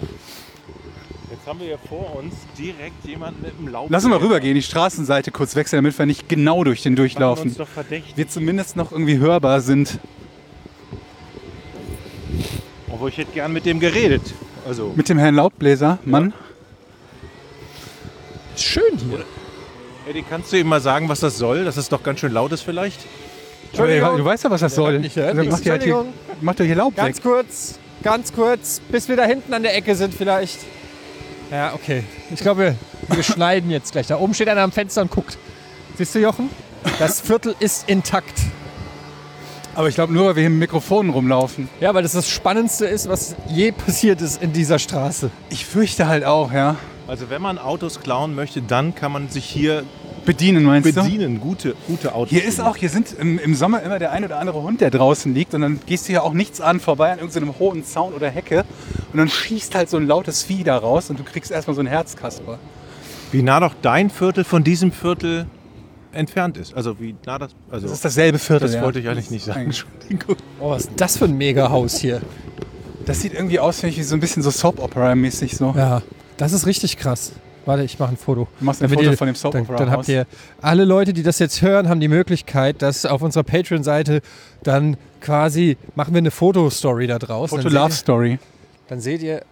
Jetzt haben wir hier vor uns direkt jemanden mit dem Laub. Lass uns mal rübergehen, die Straßenseite kurz wechseln, damit wir nicht genau durch den durchlaufen. Uns doch verdächtig. Wir zumindest noch irgendwie hörbar sind. Obwohl ich hätte gern mit dem geredet. Also Mit dem Herrn Laubbläser, Mann. Schön hier. Eddie, kannst du ihm mal sagen, was das soll? Dass es doch ganz schön laut ist vielleicht? Aber du weißt ja, was das soll. nicht gehört. Also macht ihr hier Laub weg. Ganz kurz, bis wir da hinten an der Ecke sind vielleicht. Ja, okay. Ich glaube, wir schneiden jetzt gleich. Da oben steht einer am Fenster und guckt. Siehst du, Jochen? Das Viertel ist intakt. Aber ich glaube nur, weil wir hier mit Mikrofonen rumlaufen. Ja, weil das Spannendste ist, was je passiert ist in dieser Straße. Ich fürchte halt auch, ja. Also wenn man Autos klauen möchte, dann kann man sich hier Bedienen, meinst du? bedienen. Gute Autos. Hier sind im Sommer immer der ein oder andere Hund, der draußen liegt. Und dann gehst du ja auch nichts an, vorbei an irgendeinem hohen Zaun oder Hecke. Und dann schießt halt so ein lautes Vieh da raus und du kriegst erstmal so ein Herzkasper. Wie nah doch dein Viertel von diesem Viertel entfernt ist. Also wie nah das... Also Das ist dasselbe Viertel, das ja. wollte ich eigentlich nicht sagen. Entschuldigung. Oh, was ist das für ein Mega-Haus hier? Das sieht irgendwie aus, finde ich, wie so ein bisschen so Soap-Opera-mäßig so. Ja, das ist richtig krass. Warte, ich mache ein Foto. Du machst ein Damit Foto ihr- von dem Soap-Opera-Haus. Dann habt ihr, alle Leute, die das jetzt hören, haben die Möglichkeit, dass auf unserer Patreon-Seite dann quasi, machen wir eine Fotostory da draus. Foto-Love-Story. Dann seht ihr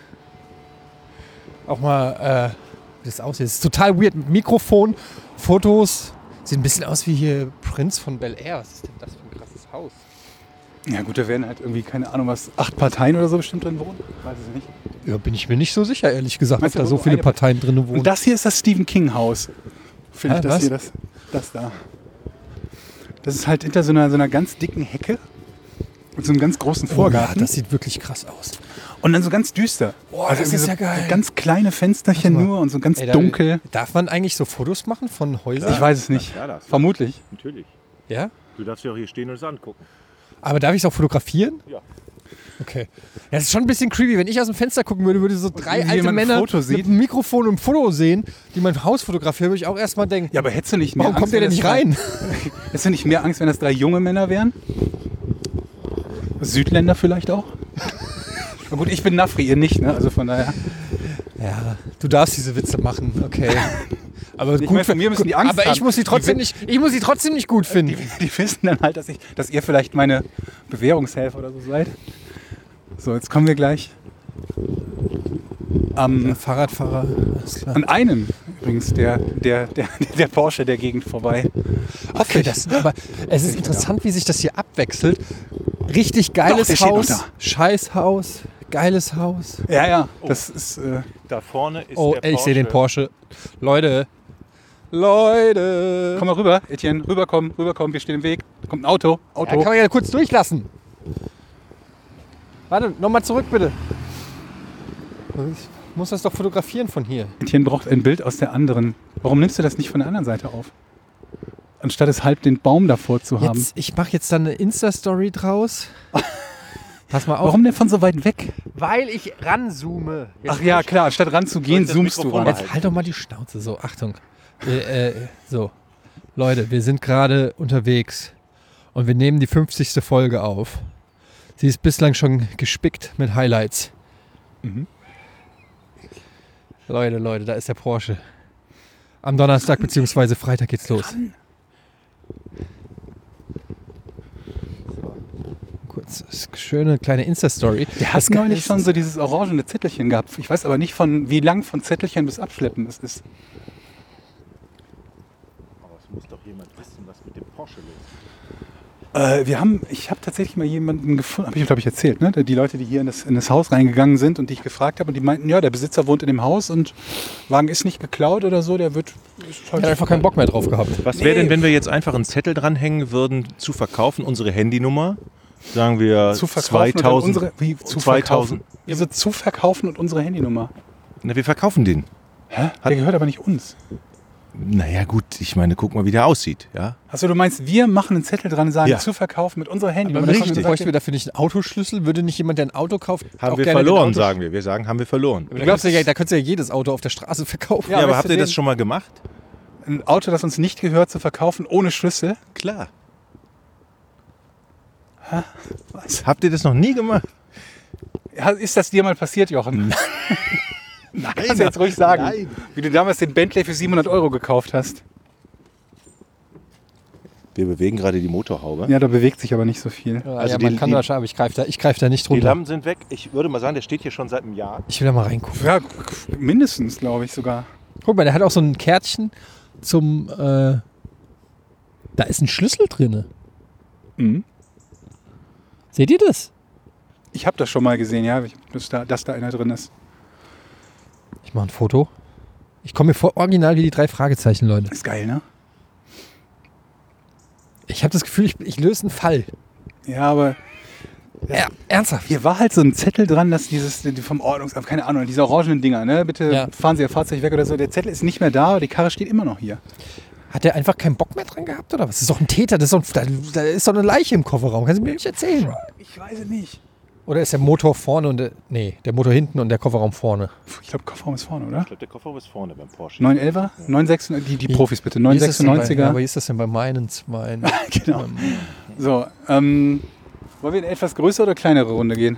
auch mal, wie das aussieht. Es ist total weird. Mit Mikrofon, Fotos. Sieht ein bisschen aus wie hier Prinz von Bel-Air. Was ist denn das für ein krasses Haus? Ja gut, da werden halt irgendwie, keine Ahnung was, 8 Parteien oder so bestimmt drin wohnen. Weiß es nicht. Ja, bin ich mir nicht so sicher, ehrlich gesagt, ob Meinst du, da so wo viele eine Parteien drin wohnen. Und das hier ist das Stephen King Haus. Finde ich, Hä, das was? hier, das da. Das ist halt hinter so einer ganz dicken Hecke und so einem ganz großen Oh, ja, Vorgarten. das sieht wirklich krass aus. Und dann so ganz düster. Boah, das irgendwie ist so, ja geil. so ganz kleine Fensterchen Warte mal. nur und so ganz Ey, dunkel. Darf man eigentlich so Fotos machen von Häusern? Ich weiß es nicht. Ja, das. Vermutlich. Natürlich. Ja? Du darfst ja auch hier stehen und es angucken. Aber darf ich es auch fotografieren? Ja. Okay. Ja, das ist schon ein bisschen creepy. Wenn ich aus dem Fenster gucken würde, würde so 3 wie alte jemand ein Männer Foto mit sieht. einem Mikrofon und einem Foto sehen, die mein Haus fotografieren, würde ich auch erstmal denken, Ja, aber hättest du nicht mehr warum kommt Angst, der denn wenn nicht das rein? Hättest du nicht mehr Angst, wenn das 3 junge Männer wären? Südländer vielleicht auch? Na gut, ich bin Nafri, ihr nicht, ne? Also von daher. Ja, du darfst diese Witze machen, okay. Aber Ich meine, von mir müssen die Angst aber ich haben. muss sie trotzdem nicht gut finden. Die wissen dann halt, dass ihr vielleicht meine Bewährungshelfer oder so seid. So, jetzt kommen wir gleich Fahrradfahrer, alles klar. an einem übrigens, der Porsche der Gegend vorbei. Okay, aber es ist interessant, wie sich das hier abwechselt. Richtig geiles der steht noch Haus, da. Scheißhaus, geiles Haus. Ja, das ist. Da vorne ist Oh, der ich sehe den Porsche. Leute. Komm mal rüber, Etienne, rüberkommen, wir stehen im Weg. Da kommt ein Auto. Ja, kann man ja kurz durchlassen. Warte, nochmal zurück bitte. Ich muss das doch fotografieren von hier. Etienne braucht ein Bild aus der anderen. Warum nimmst du das nicht von der anderen Seite auf? Anstatt es halb den Baum davor zu haben. Ich mache jetzt dann eine Insta-Story draus. Pass mal auf. Warum denn von so weit weg? Weil ich ranzoome. Jetzt Ach ja, klar, statt ranzugehen, das zoomst du Mikrofon ran. Jetzt halt doch mal die Schnauze. So, Achtung. So, Leute, wir sind gerade unterwegs und wir nehmen die 50. Folge auf. Sie ist bislang schon gespickt mit Highlights. Leute, da ist der Porsche. Am Donnerstag bzw. Freitag geht's los. Kurz, schöne kleine Insta-Story. Der hat neulich schon so dieses orangene Zettelchen gehabt. Ich weiß aber nicht, wie lang von Zettelchen bis Abschleppen es ist. Aber es muss doch jemand wissen, was mit dem Porsche los ist. Ich habe tatsächlich mal jemanden gefunden, habe ich glaube ich erzählt, ne? Die Leute, die hier in das Haus reingegangen sind und die ich gefragt habe und die meinten, ja, der Besitzer wohnt in dem Haus und Wagen ist nicht geklaut oder so, der wird... Ich habe einfach keinen Bock mehr drauf gehabt. Was wäre denn, wenn wir jetzt einfach einen Zettel dranhängen würden, zu verkaufen, unsere Handynummer? Sagen wir Zu verkaufen 2000. und wie zu 2000. verkaufen? Wieso zu verkaufen und unsere Handynummer? Na, wir verkaufen den. Hä? Der gehört aber nicht uns. Naja gut, ich meine, guck mal, wie der aussieht. Ja? Achso, du meinst, wir machen einen Zettel dran und sagen, Ja. zu verkaufen mit unserer Handynummer. Aber Das richtig. haben wir bräuchten wir gesagt, dafür nicht einen Autoschlüssel? Würde nicht jemand, der ein Auto kauft, Haben auch wir gerne verloren, den Auto- sagen wir. Wir sagen, haben wir verloren. Da könntest du ja jedes Auto auf der Straße verkaufen. Ja, Ja, aber weißt habt du ihr das den- schon mal gemacht? ein Auto, das uns nicht gehört, zu verkaufen ohne Schlüssel. Klar. Was? Habt ihr das noch nie gemacht? Ist das dir mal passiert, Jochen? Nein, kannst du jetzt ruhig sagen, Nein. wie du damals den Bentley für 700 € gekauft hast. Wir bewegen gerade die Motorhaube. Ja, da bewegt sich aber nicht so viel. Ja, Also ja, man die- kann die- da schon, aber ich greif da nicht Die runter. Lampen sind weg. Ich würde mal sagen, der steht hier schon seit einem Jahr. Ich will da mal reingucken. Ja, mindestens, glaube ich sogar. Guck mal, der hat auch so ein Kärtchen, zum... da ist ein Schlüssel drin. Mhm. Seht ihr das? Ich habe das schon mal gesehen, ja, dass da einer drin ist. Ich mache ein Foto. Ich komme mir vor, original wie die 3 Fragezeichen, Leute. Ist geil, ne? Ich habe das Gefühl, ich löse einen Fall. Ja, aber Ja, ernsthaft. hier war halt so ein Zettel dran, dass die vom Ordnungsamt, keine Ahnung, diese orangenen Dinger, ne? Bitte Ja. fahren Sie Ihr Fahrzeug weg oder so. Der Zettel ist nicht mehr da, aber die Karre steht immer noch hier. Hat der einfach keinen Bock mehr dran gehabt, oder was? Das ist doch ein Täter, da ist doch eine Leiche im Kofferraum. Kannst du mir nicht erzählen? Ich weiß es nicht. Oder ist der Motor vorne und der Motor hinten und der Kofferraum vorne? Ich glaube, Kofferraum ist vorne, oder? Ich glaube, der Kofferraum ist vorne beim Porsche. 911er? 96, die Profis bitte. Wie ist das denn bei- 996er. Ja, aber wie ist das denn bei meinen 2? Genau. So, wollen wir in eine etwas größere oder kleinere Runde gehen?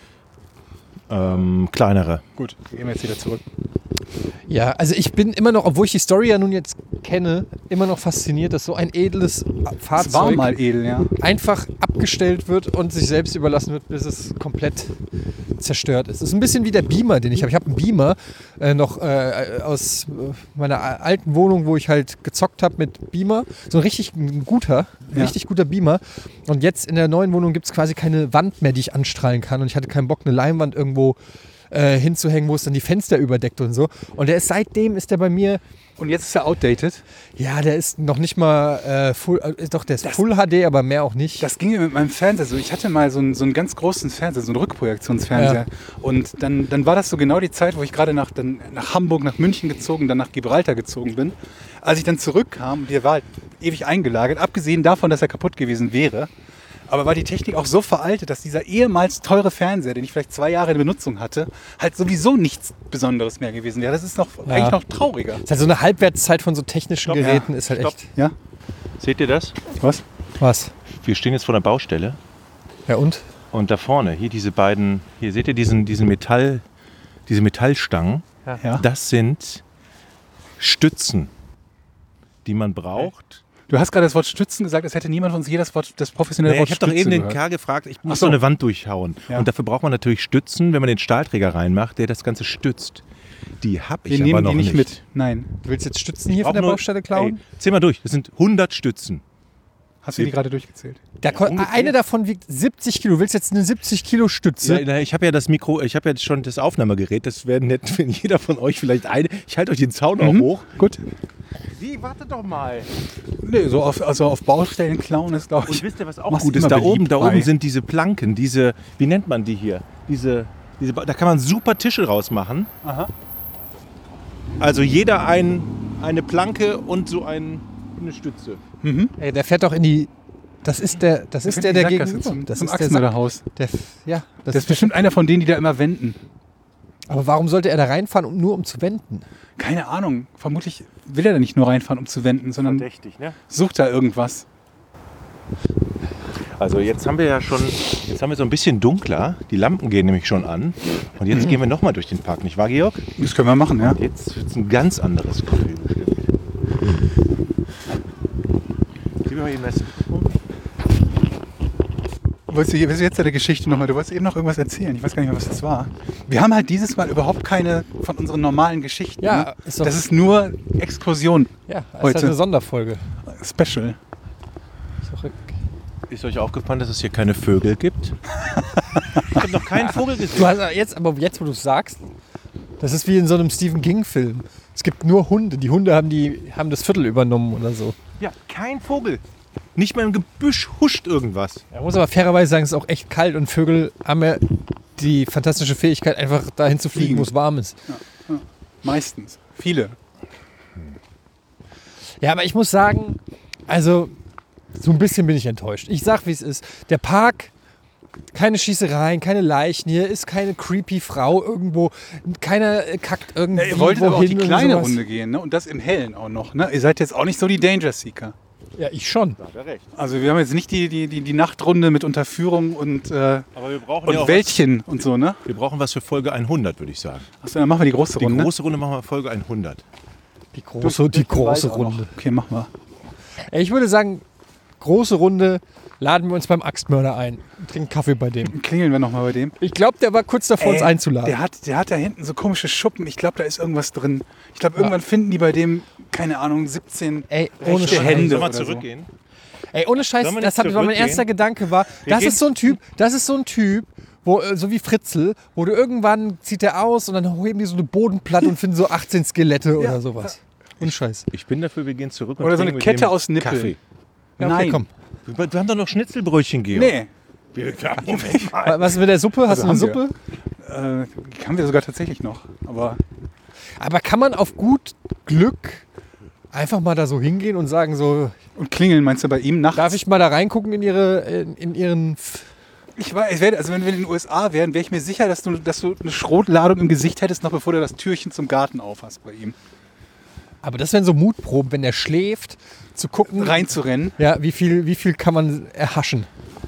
Kleinere. Gut, gehen wir jetzt wieder zurück. Ja, also ich bin immer noch, obwohl ich die Story ja nun jetzt kenne, immer noch fasziniert, dass so ein edles Es war Fahrzeug mal edel, ja. einfach abgestellt wird und sich selbst überlassen wird, bis es komplett zerstört ist. Das ist ein bisschen wie der Beamer, den ich habe. Ich habe einen Beamer noch aus meiner alten Wohnung, wo ich halt gezockt habe mit Beamer. So ein richtig guter Beamer. Und jetzt in der neuen Wohnung gibt es quasi keine Wand mehr, die ich anstrahlen kann. Und ich hatte keinen Bock, eine Leinwand irgendwo hinzuhängen, wo es dann die Fenster überdeckt und so. Und seitdem ist der bei mir, Und jetzt ist er outdated. ja, der ist noch nicht mal Full, der ist Full HD, aber mehr auch nicht. Das ging mir mit meinem Fernseher so. Ich hatte mal so einen ganz großen Fernseher, so einen Rückprojektionsfernseher. Und dann war das so genau die Zeit, wo ich gerade nach Hamburg, nach München gezogen, dann nach Gibraltar gezogen bin. Als ich dann zurückkam, der war halt ewig eingelagert, abgesehen davon, dass er kaputt gewesen wäre. Aber war die Technik auch so veraltet, dass dieser ehemals teure Fernseher, den ich vielleicht 2 Jahre in Benutzung hatte, halt sowieso nichts Besonderes mehr gewesen wäre. Das ist eigentlich noch trauriger. Das ist halt so eine Halbwertszeit von so technischen Geräten, ist halt echt. Ja? Seht ihr das? Was? Was? Wir stehen jetzt vor der Baustelle Ja und? und da vorne, hier diese beiden, hier seht ihr diese Metallstangen, Ja. das sind Stützen, die man braucht. Du hast gerade das Wort Stützen gesagt, als hätte niemand von uns das professionelle Naja, Wort ich habe doch Stütze eben den gehört. K gefragt, ich muss so. so eine Wand durchhauen. Ja. Und dafür braucht man natürlich Stützen, wenn man den Stahlträger reinmacht, der das Ganze stützt. Die habe ich Wir aber nehmen noch die nicht mit. Nein. Du willst jetzt Stützen hier Brauch von der nur- Baustelle klauen? Ey, zähl mal durch, das sind 100 Stützen. Hast du die gerade durchgezählt? Eine davon wiegt 70 Kilo. Du willst jetzt eine 70 Kilo Stütze? Ja, ich habe ja das Mikro, ich habe ja schon das Aufnahmegerät, das wäre nett, wenn jeder von euch vielleicht ich halte euch den Zaun auch hoch. Gut. Wie, wartet doch mal. Nee, so auf Baustellen klauen ist, glaube ich. Und wisst ihr, was auch machst gut ist? immer Da beliebt oben bei. sind diese Planken, wie nennt man die hier? Da kann man super Tische rausmachen. Aha. Also jeder eine Planke und so eine Stütze. Ey, der fährt doch in die. Das ist der gegenüber. Zum Das ist der Achsenmörderhaus. Ja, Das ist bestimmt einer von denen, die da immer wenden. aber warum sollte er da reinfahren, nur um zu wenden? Keine Ahnung. Vermutlich will er da nicht nur reinfahren, um zu wenden, sondern Verdächtig, ne? sucht da irgendwas. Also jetzt haben wir so ein bisschen dunkler. Die Lampen gehen nämlich schon an. Und jetzt gehen wir nochmal durch den Park, nicht wahr, Georg? Das können wir machen, ja. Jetzt wird es ein ganz anderes Gefühl bestimmt. Gib mir mal eben das. Willst du jetzt deine Geschichte nochmal? Du wolltest eben noch irgendwas erzählen. Ich weiß gar nicht mehr, was das war. Wir haben halt dieses Mal überhaupt keine von unseren normalen Geschichten. Ja, ne? ist doch- Das ist nur Exkursion. Ja, das ist Heute. halt eine Sonderfolge. Special. Ist euch aufgefallen, dass es hier keine Vögel gibt? Ich habe noch keinen Vogel gesehen. Du hast aber jetzt, wo du es sagst, das ist wie in so einem Stephen King-Film. Es gibt nur Hunde. Die Hunde haben das Viertel übernommen oder so. Ja, kein Vogel. Nicht mal im Gebüsch huscht irgendwas. Man muss aber fairerweise sagen, es ist auch echt kalt und Vögel haben ja die fantastische Fähigkeit, einfach dahin zu fliegen, wo es warm ist. Meistens. Viele. Ja, aber ich muss sagen, also so ein bisschen bin ich enttäuscht. Ich sag, wie es ist. Der Park, keine Schießereien, keine Leichen, hier ist keine creepy Frau irgendwo, keiner kackt irgendwie Ihr wolltet aber auch die wohin und kleine sowas. Runde gehen, ne? Und das im Hellen auch noch. Ne? Ihr seid jetzt auch nicht so die Danger Seeker. Ja, ich schon. Also wir haben jetzt nicht die Nachtrunde mit Unterführung und Aber wir brauchen ja auch Wäldchen und so, ne? wir brauchen was für Folge 100, würde ich sagen. Achso, dann machen wir die große Die Runde. große Runde machen wir Folge 100. Die große Wald Runde. auch noch. Okay, machen wir. Ich würde sagen, große Runde, laden wir uns beim Axtmörder ein und trinken Kaffee bei dem. Klingeln wir nochmal bei dem. Ich glaube, der war kurz davor, uns einzuladen. Der hat da hinten so komische Schuppen. Ich glaube, da ist irgendwas drin. Ich glaube, irgendwann finden die bei dem, keine Ahnung, 17 ohne rechte Scheiß. Hände Sollen wir oder so. zurückgehen? Ey, ohne Scheiß, Sollen wir das nicht war mein zurückgehen? erster Gedanke war, das ist so ein Typ, wo, so wie Fritzl, wo du irgendwann zieht der aus und dann heben die so eine Bodenplatte und finden so 18 Skelette oder sowas. Ohne Scheiß. Ich bin dafür, wir gehen zurück und Oder so eine trinken mit Kette dem aus Nippeln. Kaffee. Ja, okay, Nein. komm. Wir haben doch noch Schnitzelbrötchen, Georg. Nee. Was ist mit der Suppe? Hast du eine haben wir. Suppe? Haben wir sogar tatsächlich noch. Aber Aber kann man auf gut Glück einfach mal da so hingehen und sagen so, und klingeln meinst du bei ihm nachts? darf ich mal da reingucken in ihren... Ich werde, also wenn wir in den USA wären, wäre ich mir sicher, dass du eine Schrotladung im Gesicht hättest, noch bevor du das Türchen zum Garten aufhast bei ihm. Aber das wären so Mutproben, wenn der schläft, zu gucken, Reinzurennen. ja, wie viel kann man erhaschen.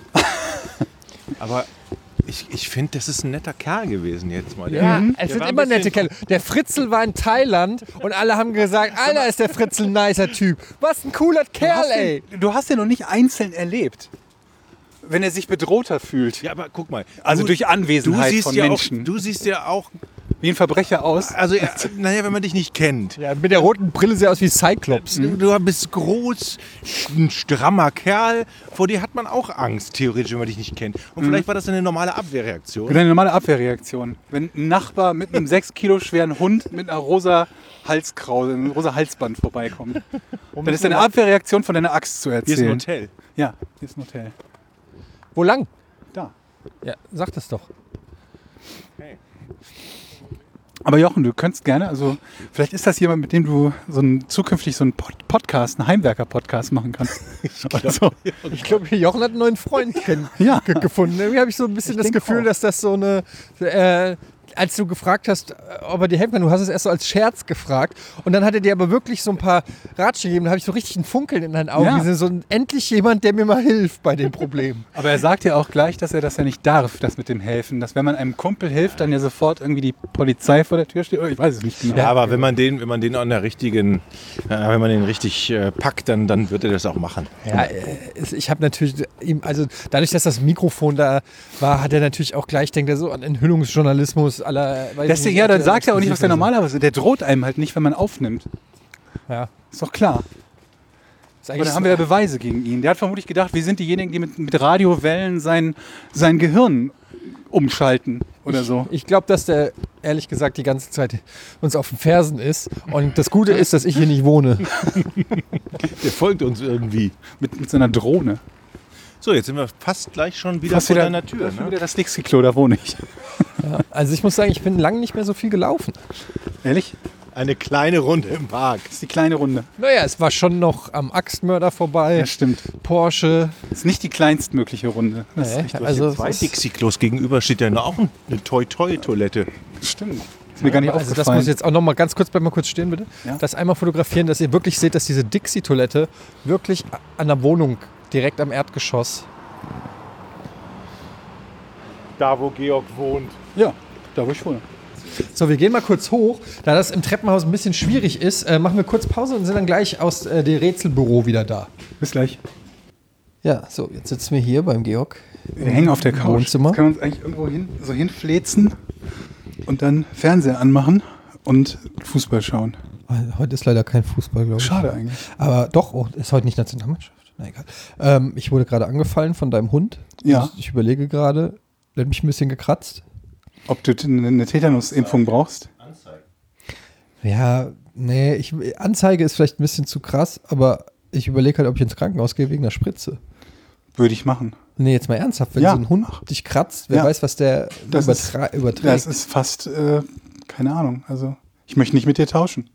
Aber ich finde, das ist ein netter Kerl gewesen jetzt mal. Ja, Der es sind war ein immer nette bisschen- Kerle. Der Fritzl war in Thailand und alle haben gesagt, Alter, ist der Fritzl ein nicer Typ. Was ein cooler Kerl, ey. Du hast den noch nicht einzeln erlebt. Wenn er sich bedrohter fühlt. Ja, aber guck mal. Also durch Anwesenheit von Menschen. Du siehst ja auch, Wie ein Verbrecher aus. also naja, wenn man dich nicht kennt. Ja, mit der roten Brille sieht er aus wie Cyclops. Du bist groß, ein strammer Kerl. Vor dir hat man auch Angst, theoretisch, wenn man dich nicht kennt. Und vielleicht war das eine normale Abwehrreaktion. Eine normale Abwehrreaktion. Wenn ein Nachbar mit einem 6 Kilo schweren Hund mit einer rosa Halskrause, einem rosa Halsband vorbeikommt, dann ist eine Abwehrreaktion von deiner Axt zu Hier ist ein erzählen. Hotel. Ja, hier ist ein Hotel. Wo lang? Da. Ja, sag das doch. Aber Jochen, du könntest gerne, also vielleicht ist das jemand, mit dem du zukünftig so einen Podcast, einen Heimwerker-Podcast machen kannst. Also, Ich glaube, Jochen hat einen neuen Freund ja. gefunden. Irgendwie habe ich so ein bisschen das denk Gefühl, auch. dass das so eine... als du gefragt hast, ob er dir helfen kann, du hast es erst so als Scherz gefragt und dann hat er dir aber wirklich so ein paar Ratschläge gegeben, da habe ich so richtig ein Funkeln in deinen Augen Ja. gesehen, so endlich jemand, der mir mal hilft bei dem Problem. Aber er sagt ja auch gleich, dass er das ja nicht darf, das mit dem Helfen. Dass wenn man einem Kumpel hilft, dann ja sofort irgendwie die Polizei vor der Tür steht. Oder ich weiß es nicht genau. Ja, aber wenn man den an der richtigen, wenn man den richtig packt, dann wird er das auch machen. Ja, ich habe natürlich ihm, also dadurch, dass das Mikrofon da war, hat er natürlich auch gleich, denkt er so an Enthüllungsjournalismus aller... Deswegen, ja, dann sagt er auch nicht, was der normalerweise. Der droht einem halt nicht, wenn man aufnimmt. Ja. Ist doch klar. Ist Aber eigentlich dann haben wir ja Beweise gegen ihn. Der hat vermutlich gedacht, wir sind diejenigen, die mit Radiowellen sein Gehirn umschalten oder so. Ich glaube, dass der ehrlich gesagt die ganze Zeit uns auf den Fersen ist. Und das Gute ist, dass ich hier nicht wohne. Der folgt uns irgendwie. Mit so einer Drohne. So, jetzt sind wir fast gleich schon wieder Fast vor wieder- deiner Tür. Das ist Ne? wieder das Dixie-Klo, da wohne ich. Also ich muss sagen, ich bin lange nicht mehr so viel gelaufen. Ehrlich? Eine kleine Runde im Park. Das ist die kleine Runde. Naja, es war schon noch am Axtmörder vorbei. Ja, stimmt. Porsche. Das ist nicht die kleinstmögliche Runde. Das ist Nee, echt also Zwei es ist- Dixie-Klos gegenüber steht ja noch auch eine Toi-Toi-Toilette. stimmt. Ist mir gar nicht also das aufgefallen. muss jetzt auch noch mal ganz kurz, bleib mal kurz stehen bitte. Ja. Das einmal fotografieren, dass ihr wirklich seht, dass diese Dixie-Toilette wirklich an der Wohnung direkt am Erdgeschoss. Da, wo Georg wohnt. Ja, da wo ich wohne. So, wir gehen mal kurz hoch. Da das im Treppenhaus ein bisschen schwierig ist, machen wir kurz Pause und sind dann gleich aus dem Rätselbüro wieder da. Bis gleich. Ja, so, jetzt sitzen wir hier beim Georg. Wir hängen auf der Couch. Wohnzimmer. Jetzt können wir uns eigentlich irgendwo so hinfläzen und dann Fernseher anmachen und Fußball schauen. Heute ist leider kein Fußball, glaube ich. Schade eigentlich. Aber doch, oh, ist heute nicht Nationalmannschaft. Na egal. Ich wurde gerade angefallen von deinem Hund. Ja. Ich überlege gerade, der hat mich ein bisschen gekratzt. Ob du eine Tetanus-Impfung brauchst? Ja, nee, Anzeige ist vielleicht ein bisschen zu krass, aber ich überlege halt, ob ich ins Krankenhaus gehe wegen der Spritze. Würde ich machen. Nee, jetzt mal ernsthaft, wenn Ja. so ein Hund dich kratzt, wer Ja. weiß, was der Das ist- überträgt. Das ist fast, keine Ahnung. Also, ich möchte nicht mit dir tauschen.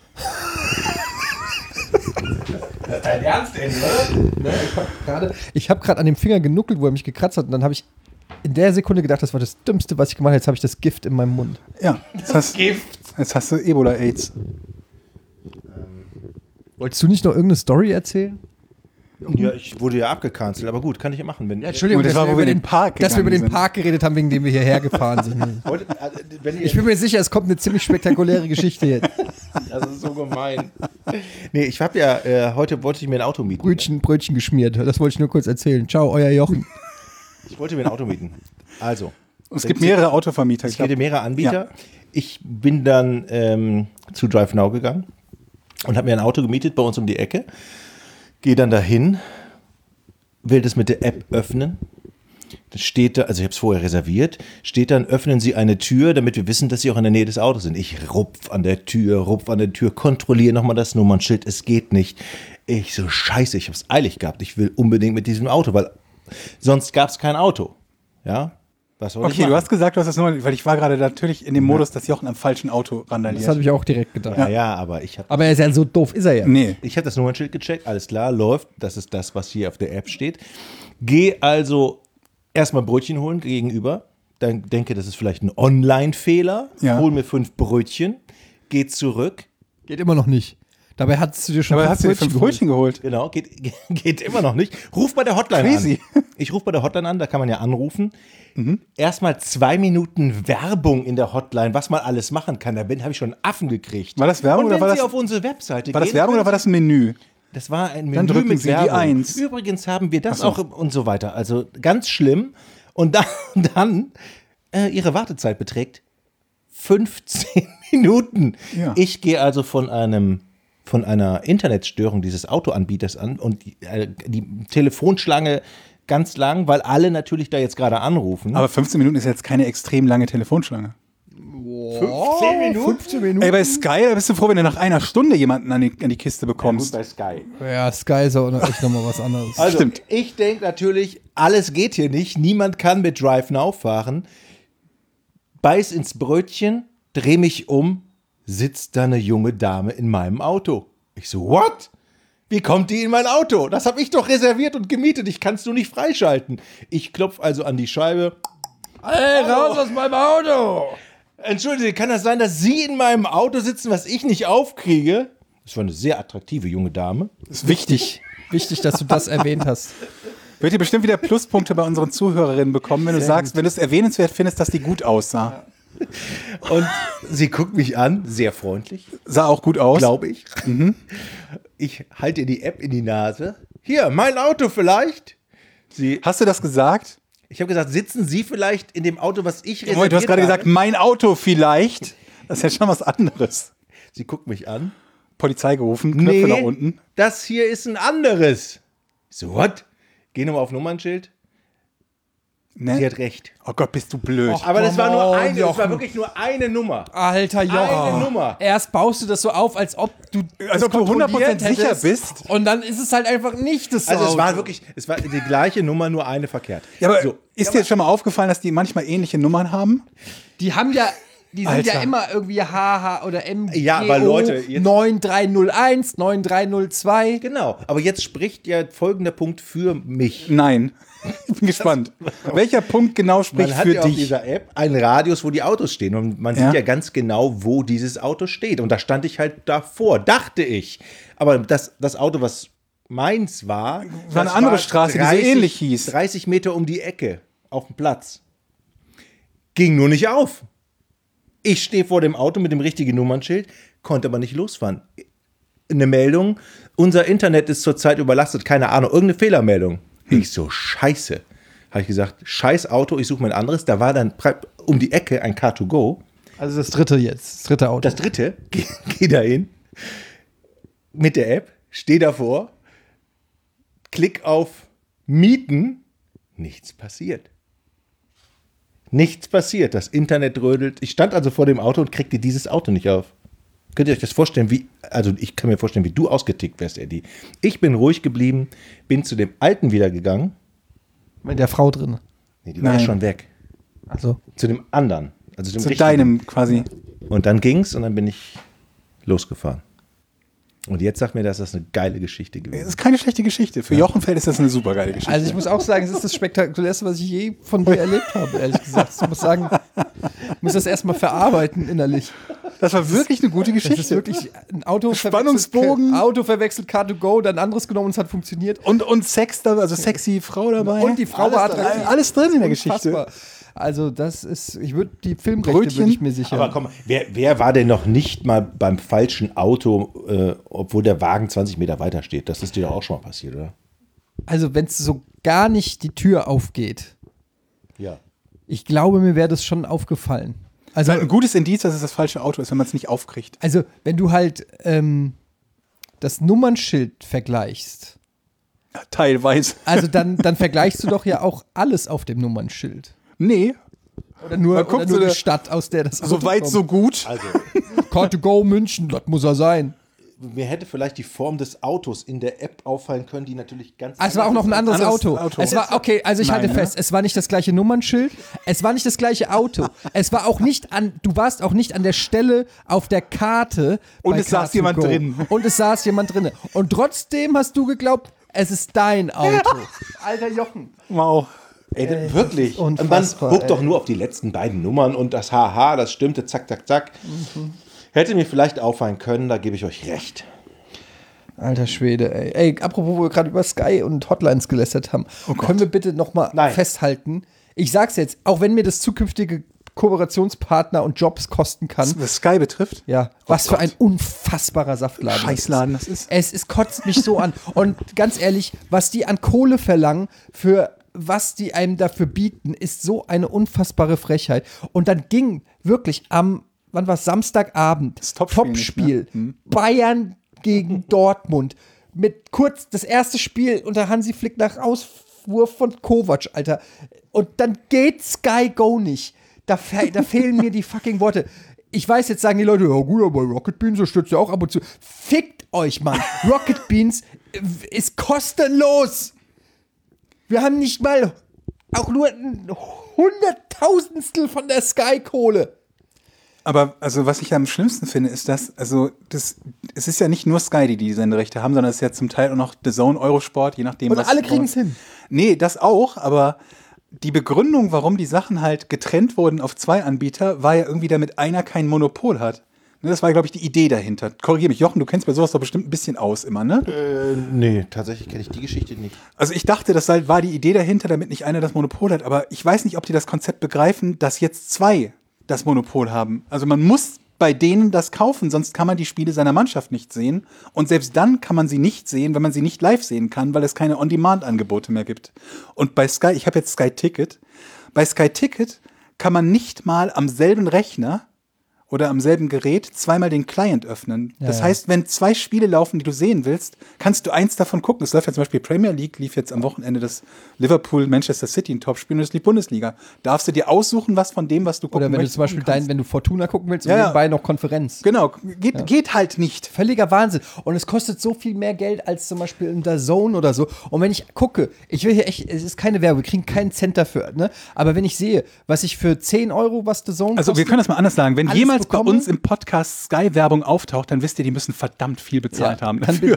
Ich habe gerade an dem Finger genuckelt, wo er mich gekratzt hat und dann habe ich in der Sekunde gedacht, das war das Dümmste, was ich gemacht habe. Jetzt habe ich das Gift in meinem Mund. Ja, jetzt hast du Ebola-Aids. Wolltest du nicht noch irgendeine Story erzählen? Ja, ich wurde ja abgecancelt, aber gut, kann ich ja machen. Wenn, Entschuldigung, das war, wo wir in den Park dass wir über den gegangen Park geredet haben, wegen dem wir hierher gefahren sind. Heute, wenn ihr, Ich bin mir sicher, es kommt eine ziemlich spektakuläre Geschichte jetzt. das ist so gemein. Nee, ich habe ja, heute wollte ich mir ein Auto mieten. Brötchen geschmiert. Das wollte ich nur kurz erzählen. Ciao, euer Jochen. Ich wollte mir ein Auto mieten. Also. Und es gibt mehrere Autovermieter. Es gibt mehrere Anbieter. Ich bin dann zu DriveNow gegangen und habe mir ein Auto gemietet bei uns um die Ecke. Gehe dann dahin, will das mit der App öffnen. Das steht da, also ich habe es vorher reserviert, steht dann, öffnen Sie eine Tür, damit wir wissen, dass Sie auch in der Nähe des Autos sind. Ich rupf an der Tür, kontrolliere nochmal das Nummernschild, es geht nicht. Ich so, scheiße, ich habe es eilig gehabt, ich will unbedingt mit diesem Auto, weil sonst gab es kein Auto. Ja, was soll ich Okay, machen? du hast gesagt, du hast das nur, weil ich war gerade natürlich in dem Modus, dass Jochen am falschen Auto randaliert. Das habe ich auch direkt gedacht. Ja, aber ich habe Aber er ist ja so doof, ist er ja. Nee. Ich habe das Nummernschild gecheckt, alles klar, läuft. Das ist das, was hier auf der App steht. Geh also erstmal Brötchen holen gegenüber. Dann denke, das ist vielleicht ein Online-Fehler. Ja. Hol mir 5 Brötchen. Geh zurück. Geht immer noch nicht. Dabei hast du dir schon Aber hast du dir 5 Brötchen geholt? Genau, geht immer noch nicht. Ruf bei der Hotline Crazy. an. Ich rufe bei der Hotline an, da kann man ja anrufen. Erstmal 2 Minuten Werbung in der Hotline, was man alles machen kann. Da habe ich schon einen Affen gekriegt. War das Werbung Und oder wenn war Sie das- auf unsere Webseite War das gehen, Werbung oder war das ein Menü? Das war ein Menü Dann drücken mit Sie die Werbung. 1. Übrigens haben wir das auch und so weiter. Also ganz schlimm. Und dann Ihre Wartezeit beträgt 15 Minuten. Ja. Ich gehe also von einer Internetstörung dieses Autoanbieters an und die Telefonschlange ganz lang, weil alle natürlich da jetzt gerade anrufen. Aber 15 Minuten ist jetzt keine extrem lange Telefonschlange. 15 Minuten? 15 Minuten. Ey, bei Sky, da bist du froh, wenn du nach einer Stunde jemanden an die Kiste bekommst. bei Sky. Ja, Sky ist auch noch echt nochmal was anderes. Also, Stimmt. ich denke natürlich, alles geht hier nicht. Niemand kann mit DriveNow fahren. Beiß ins Brötchen, dreh mich um, sitzt da eine junge Dame in meinem Auto. Ich so, what? Wie kommt die in mein Auto? Das habe ich doch reserviert und gemietet. Ich kann es nur nicht freischalten. Ich klopfe also an die Scheibe. Ey, raus aus meinem Auto! Entschuldigung, kann das sein, dass Sie in meinem Auto sitzen, was ich nicht aufkriege? Das war eine sehr attraktive junge Dame. Das ist wichtig. Wichtig, dass du das erwähnt hast. Wird ihr bestimmt wieder Pluspunkte bei unseren Zuhörerinnen bekommen, wenn du sagst, wenn du es erwähnenswert findest, dass die gut aussah. Und sie guckt mich an, sehr freundlich. Sah auch gut aus. Glaube ich. Ich halte ihr die App in die Nase. Hier, mein Auto vielleicht. Hast du das gesagt? Ich habe gesagt, sitzen Sie vielleicht in dem Auto, was ich reserviert Moment, du hast gerade habe? gesagt, mein Auto vielleicht. Das ist ja schon was anderes. Sie guckt mich an. Polizei gerufen, Knöpfe da unten. Das hier ist ein anderes. Ich so, what? Geh nochmal auf Nummernschild. Ne? Sie hat recht. Oh Gott, bist du blöd. Aber das war nur eine, das war Jochen. wirklich nur eine Nummer. Alter Eine Jochen. Nummer. Erst baust du das so auf, als ob du Als ob du 100% sicher bist. Und dann ist es halt einfach nicht das Also Auto. es war die gleiche Nummer, nur eine verkehrt. Ja, aber so. ist dir jetzt schon mal aufgefallen, dass die manchmal ähnliche Nummern haben? Die haben ja, die sind ja Alter. immer irgendwie HH oder MGO Ja, aber Leute, jetzt- 9301, 9302. Genau, aber jetzt spricht ja folgender Punkt für mich. Nein. Ich bin gespannt. Welcher Punkt genau spricht Man hat für ja auf dich? dieser App einen Radius, wo die Autos stehen. Und man sieht Ja. ja ganz genau, wo dieses Auto steht. Und da stand ich halt davor, dachte ich. Aber das Auto, was meins war, War das eine andere Straße, die so ähnlich hieß. 30 Meter um die Ecke auf dem Platz. Ging nur nicht auf. Ich stehe vor dem Auto mit dem richtigen Nummernschild, konnte aber nicht losfahren. Eine Meldung, unser Internet ist zurzeit überlastet, keine Ahnung, irgendeine Fehlermeldung. Ich so, scheiße. Habe ich gesagt, scheiß Auto, ich suche mir ein anderes. Da war dann um die Ecke ein Car2Go. Also das dritte jetzt, das dritte Auto. Das dritte, geh da hin, mit der App, steh davor, klick auf Mieten, nichts passiert. Nichts passiert, das Internet rödelt. Ich stand also vor dem Auto und kriegte dieses Auto nicht auf. Könnt ihr euch das vorstellen, ich kann mir vorstellen, wie du ausgetickt wärst, Eddie. Ich bin ruhig geblieben, bin zu dem Alten wieder gegangen. Mit der Frau drin. Nee, die war ja Nein. schon weg. Also. Zu dem anderen. Also dem Zu richtigen. deinem quasi. Und dann ging's und dann bin ich losgefahren. Und jetzt sagt mir, dass das eine geile Geschichte Das gewesen ist keine schlechte Geschichte. Für Jochenfeld ist das eine super geile Geschichte. Also ich muss auch sagen, es ist das Spektakulärste, was ich je von dir erlebt habe, ehrlich gesagt. Ich muss sagen, ich muss das erstmal verarbeiten innerlich. Das war wirklich eine gute Geschichte. Das ist wirklich ein Auto Spannungsbogen. Auto verwechselt, Car2Go, dann ein anderes genommen und es hat funktioniert. Und Sex da, also sexy Frau dabei. Und die Frau war attraktiv. Alles drin in der Geschichte. Unfassbar. Also das ist, ich würde die Filmrechte würde ich mir sichern. Aber komm, wer war denn noch nicht mal beim falschen Auto, obwohl der Wagen 20 Meter weiter steht? Das ist dir doch auch schon mal passiert, oder? Also wenn es so gar nicht die Tür aufgeht, Ja. ich glaube, mir wäre das schon aufgefallen. Also, Ein gutes Indiz, dass es das falsche Auto ist, wenn man es nicht aufkriegt. also wenn du halt das Nummernschild vergleichst, Teilweise. also dann vergleichst du doch ja auch alles auf dem Nummernschild. Nee, Oder nur, Man guckt oder nur so die der- Stadt, aus der das Auto so weit, kommt. so gut. Also, Car2Go München, das muss er sein. mir hätte vielleicht die Form des Autos in der App auffallen können, die natürlich ganz Ah, es war auch noch ein anderes Auto. Es war, okay, also ich halte Nein, fest, es war nicht das gleiche Nummernschild, es war nicht das gleiche Auto, es war auch nicht du warst auch nicht an der Stelle auf der Karte. Und bei es saß Car2Go. jemand drin. Und es saß jemand drin. Und trotzdem hast du geglaubt, es ist dein Auto. Alter Jochen. Wow. Ey, wirklich. Und man unfassbar, guckt ey. doch nur auf die letzten beiden Nummern und das Haha, das stimmte, zack, zack, zack. Hätte mir vielleicht auffallen können, da gebe ich euch recht. Alter Schwede, ey. Ey, apropos, wo wir gerade über Sky und Hotlines gelästert haben, können wir bitte nochmal Nein. festhalten, ich sag's jetzt, auch wenn mir das zukünftige Kooperationspartner und Jobs kosten kann, Was Sky betrifft. ja, was für ein unfassbarer Saftladen. Scheißladen das ist. Es kotzt mich so an. Und ganz ehrlich, was die an Kohle verlangen, für was die einem dafür bieten, ist so eine unfassbare Frechheit. Und dann ging wirklich wann war es, Samstagabend, Das Topspiel Topspiel, nicht, ne? Bayern gegen Dortmund. Mit kurz das erste Spiel unter Hansi Flick nach Auswurf von Kovac, Alter. Und dann geht Sky Go nicht. Da fehlen mir die fucking Worte. Ich weiß, jetzt sagen die Leute, ja gut, aber Rocket Beans unterstützt ja auch ab und zu. Fickt euch, Mann. Rocket Beans ist kostenlos. Wir haben nicht mal auch nur ein Hunderttausendstel von der Sky-Kohle. Aber also was ich am schlimmsten finde, ist, dass, es ist ja nicht nur Sky, die Senderechte haben, sondern es ist ja zum Teil auch noch DAZN, Eurosport, je nachdem, Und was. alle kriegen es hin. Nee, das auch, aber die Begründung, warum die Sachen halt getrennt wurden auf zwei Anbieter, war ja irgendwie, damit einer kein Monopol hat. Ne, das war, glaube ich, die Idee dahinter. Korrigiere mich, Jochen, du kennst bei sowas doch bestimmt ein bisschen aus immer, ne? Nee, tatsächlich kenne ich die Geschichte nicht. Also ich dachte, das war die Idee dahinter, damit nicht einer das Monopol hat, aber ich weiß nicht, ob die das Konzept begreifen, dass jetzt zwei das Monopol haben. Also man muss bei denen das kaufen, sonst kann man die Spiele seiner Mannschaft nicht sehen. Und selbst dann kann man sie nicht sehen, wenn man sie nicht live sehen kann, weil es keine On-Demand-Angebote mehr gibt. Und bei Sky, ich habe jetzt Sky Ticket, bei Sky Ticket kann man nicht mal am selben Rechner oder am selben Gerät zweimal den Client öffnen. Das heißt, wenn zwei Spiele laufen, die du sehen willst, kannst du eins davon gucken. Es läuft ja zum Beispiel Premier League, lief jetzt am Wochenende das Liverpool-Manchester City ein Topspiel und es lief Bundesliga. Darfst du dir aussuchen, was von dem, was du gucken Oder wenn du möchtest, zum Beispiel gucken kannst. wenn du Fortuna gucken willst und Ja, ja. nebenbei noch Konferenz. Genau, geht halt nicht. Völliger Wahnsinn. Und es kostet so viel mehr Geld als zum Beispiel in der Zone oder so. Und wenn ich gucke, ich will hier echt, es ist keine Werbung, wir kriegen keinen Cent dafür, ne? Aber wenn ich sehe, was ich für 10 Euro, was der Zone Also wir kostet, können das mal anders sagen. Wenn alles jemals bekomme? bei uns im Podcast Sky-Werbung auftaucht, dann wisst ihr, die müssen verdammt viel bezahlt haben dann dafür.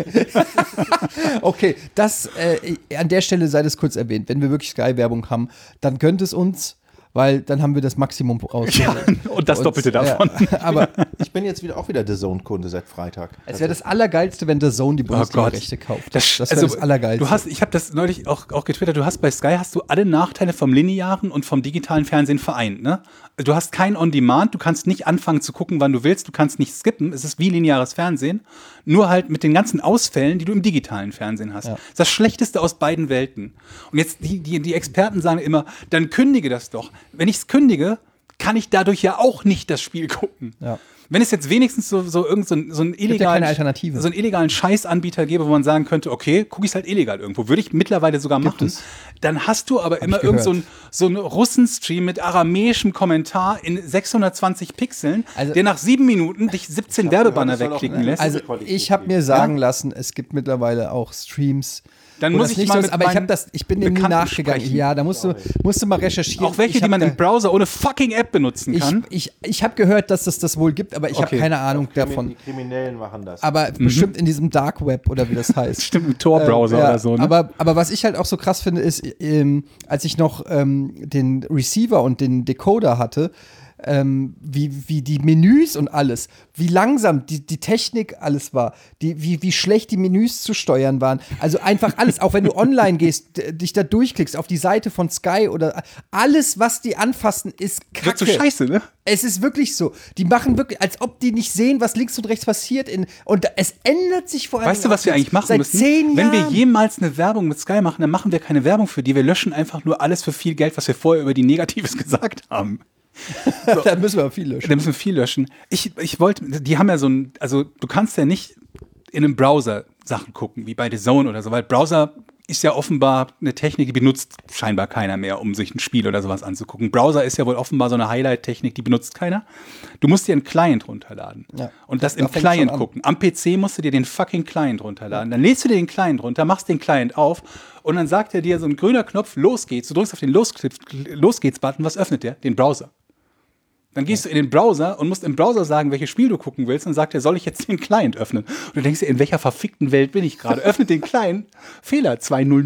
okay, das an der Stelle sei das kurz erwähnt. Wenn wir wirklich Sky-Werbung haben, dann gönnt es uns, weil dann haben wir das Maximum rausgeholt. Und das Doppelte davon. Ja, aber Ich bin jetzt auch wieder DAZN-Kunde seit Freitag. es wäre das Allergeilste, wenn der Zone die Bundesliga-Rechte kauft. Das wäre das Allergeilste. Ich habe das neulich auch getwittert, du hast bei Sky hast du alle Nachteile vom linearen und vom digitalen Fernsehen vereint. Ne? Du hast kein On-Demand, du kannst nicht anfangen zu gucken, wann du willst, du kannst nicht skippen, es ist wie lineares Fernsehen, nur halt mit den ganzen Ausfällen, die du im digitalen Fernsehen hast. Das ist das Schlechteste aus beiden Welten. Und jetzt, die Experten sagen immer, dann kündige das doch. Wenn ich es kündige, kann ich dadurch ja auch nicht das Spiel gucken. Ja. Wenn es jetzt wenigstens so einen illegalen, keine Alternative. so einen illegalen Scheißanbieter gäbe, wo man sagen könnte, okay, gucke ich es halt illegal irgendwo, würde ich mittlerweile sogar machen. es. Dann hast du aber immer ich irgend gehört. so einen Russenstream mit aramäischem Kommentar in 620 Pixeln, Also- der nach 7 Minuten dich 17 Werbebanner wegklicken lässt. Also ich habe mir sagen lassen, es gibt mittlerweile auch Streams. Dann wo muss das ich nicht mal so mit ist, aber meinen ich bin dem nie Bekannten nachgegangen. sprechen. Ja, da musst du mal recherchieren. Auch welche, Ich hab die man da- im Browser ohne fucking App benutzen kann. Ich habe gehört, dass es das wohl gibt, aber ich habe Okay. keine Ahnung davon. Die Kriminellen machen das. Aber bestimmt in diesem Dark Web oder wie das heißt. Stimmt, im Tor-Browser Ja, oder so. Ne? aber was ich halt auch so krass finde, ist, als ich noch den Receiver und den Decoder hatte, wie die Menüs und alles, wie langsam die Technik alles war, wie schlecht die Menüs zu steuern waren. Also einfach alles, auch wenn du online gehst, dich da durchklickst auf die Seite von Sky oder alles, was die anfassen, ist kacke. Wird so scheiße, ne? Es ist wirklich so. Die machen wirklich, als ob die nicht sehen, was links und rechts passiert. Und es ändert sich vor allem. Weißt du, was wir eigentlich machen seit müssen? 10 Wenn wir Jahren. jemals eine Werbung mit Sky machen, dann machen wir keine Werbung für die. Wir löschen einfach nur alles für viel Geld, was wir vorher über die Negatives gesagt haben. Da müssen wir aber viel löschen. Da müssen wir viel löschen. Ich wollte, die haben ja so ein, also du kannst ja nicht in einem Browser Sachen gucken, wie bei The Zone oder so, weil Browser ist ja offenbar eine Technik, die benutzt scheinbar keiner mehr, um sich ein Spiel oder sowas anzugucken. Browser ist ja wohl offenbar so eine Highlight-Technik, die benutzt keiner. Du musst dir einen Client runterladen und das im Client gucken. Am PC musst du dir den fucking Client runterladen. Dann lädst du dir den Client runter, machst den Client auf und dann sagt er dir so ein grüner Knopf, los geht's. Du drückst auf den Los geht's-Button, was öffnet der? Den Browser. Dann gehst du in den Browser und musst im Browser sagen, welches Spiel du gucken willst. Und dann sagt er, soll ich jetzt den Client öffnen? Und du denkst dir, in welcher verfickten Welt bin ich gerade? Öffnet den Client. Fehler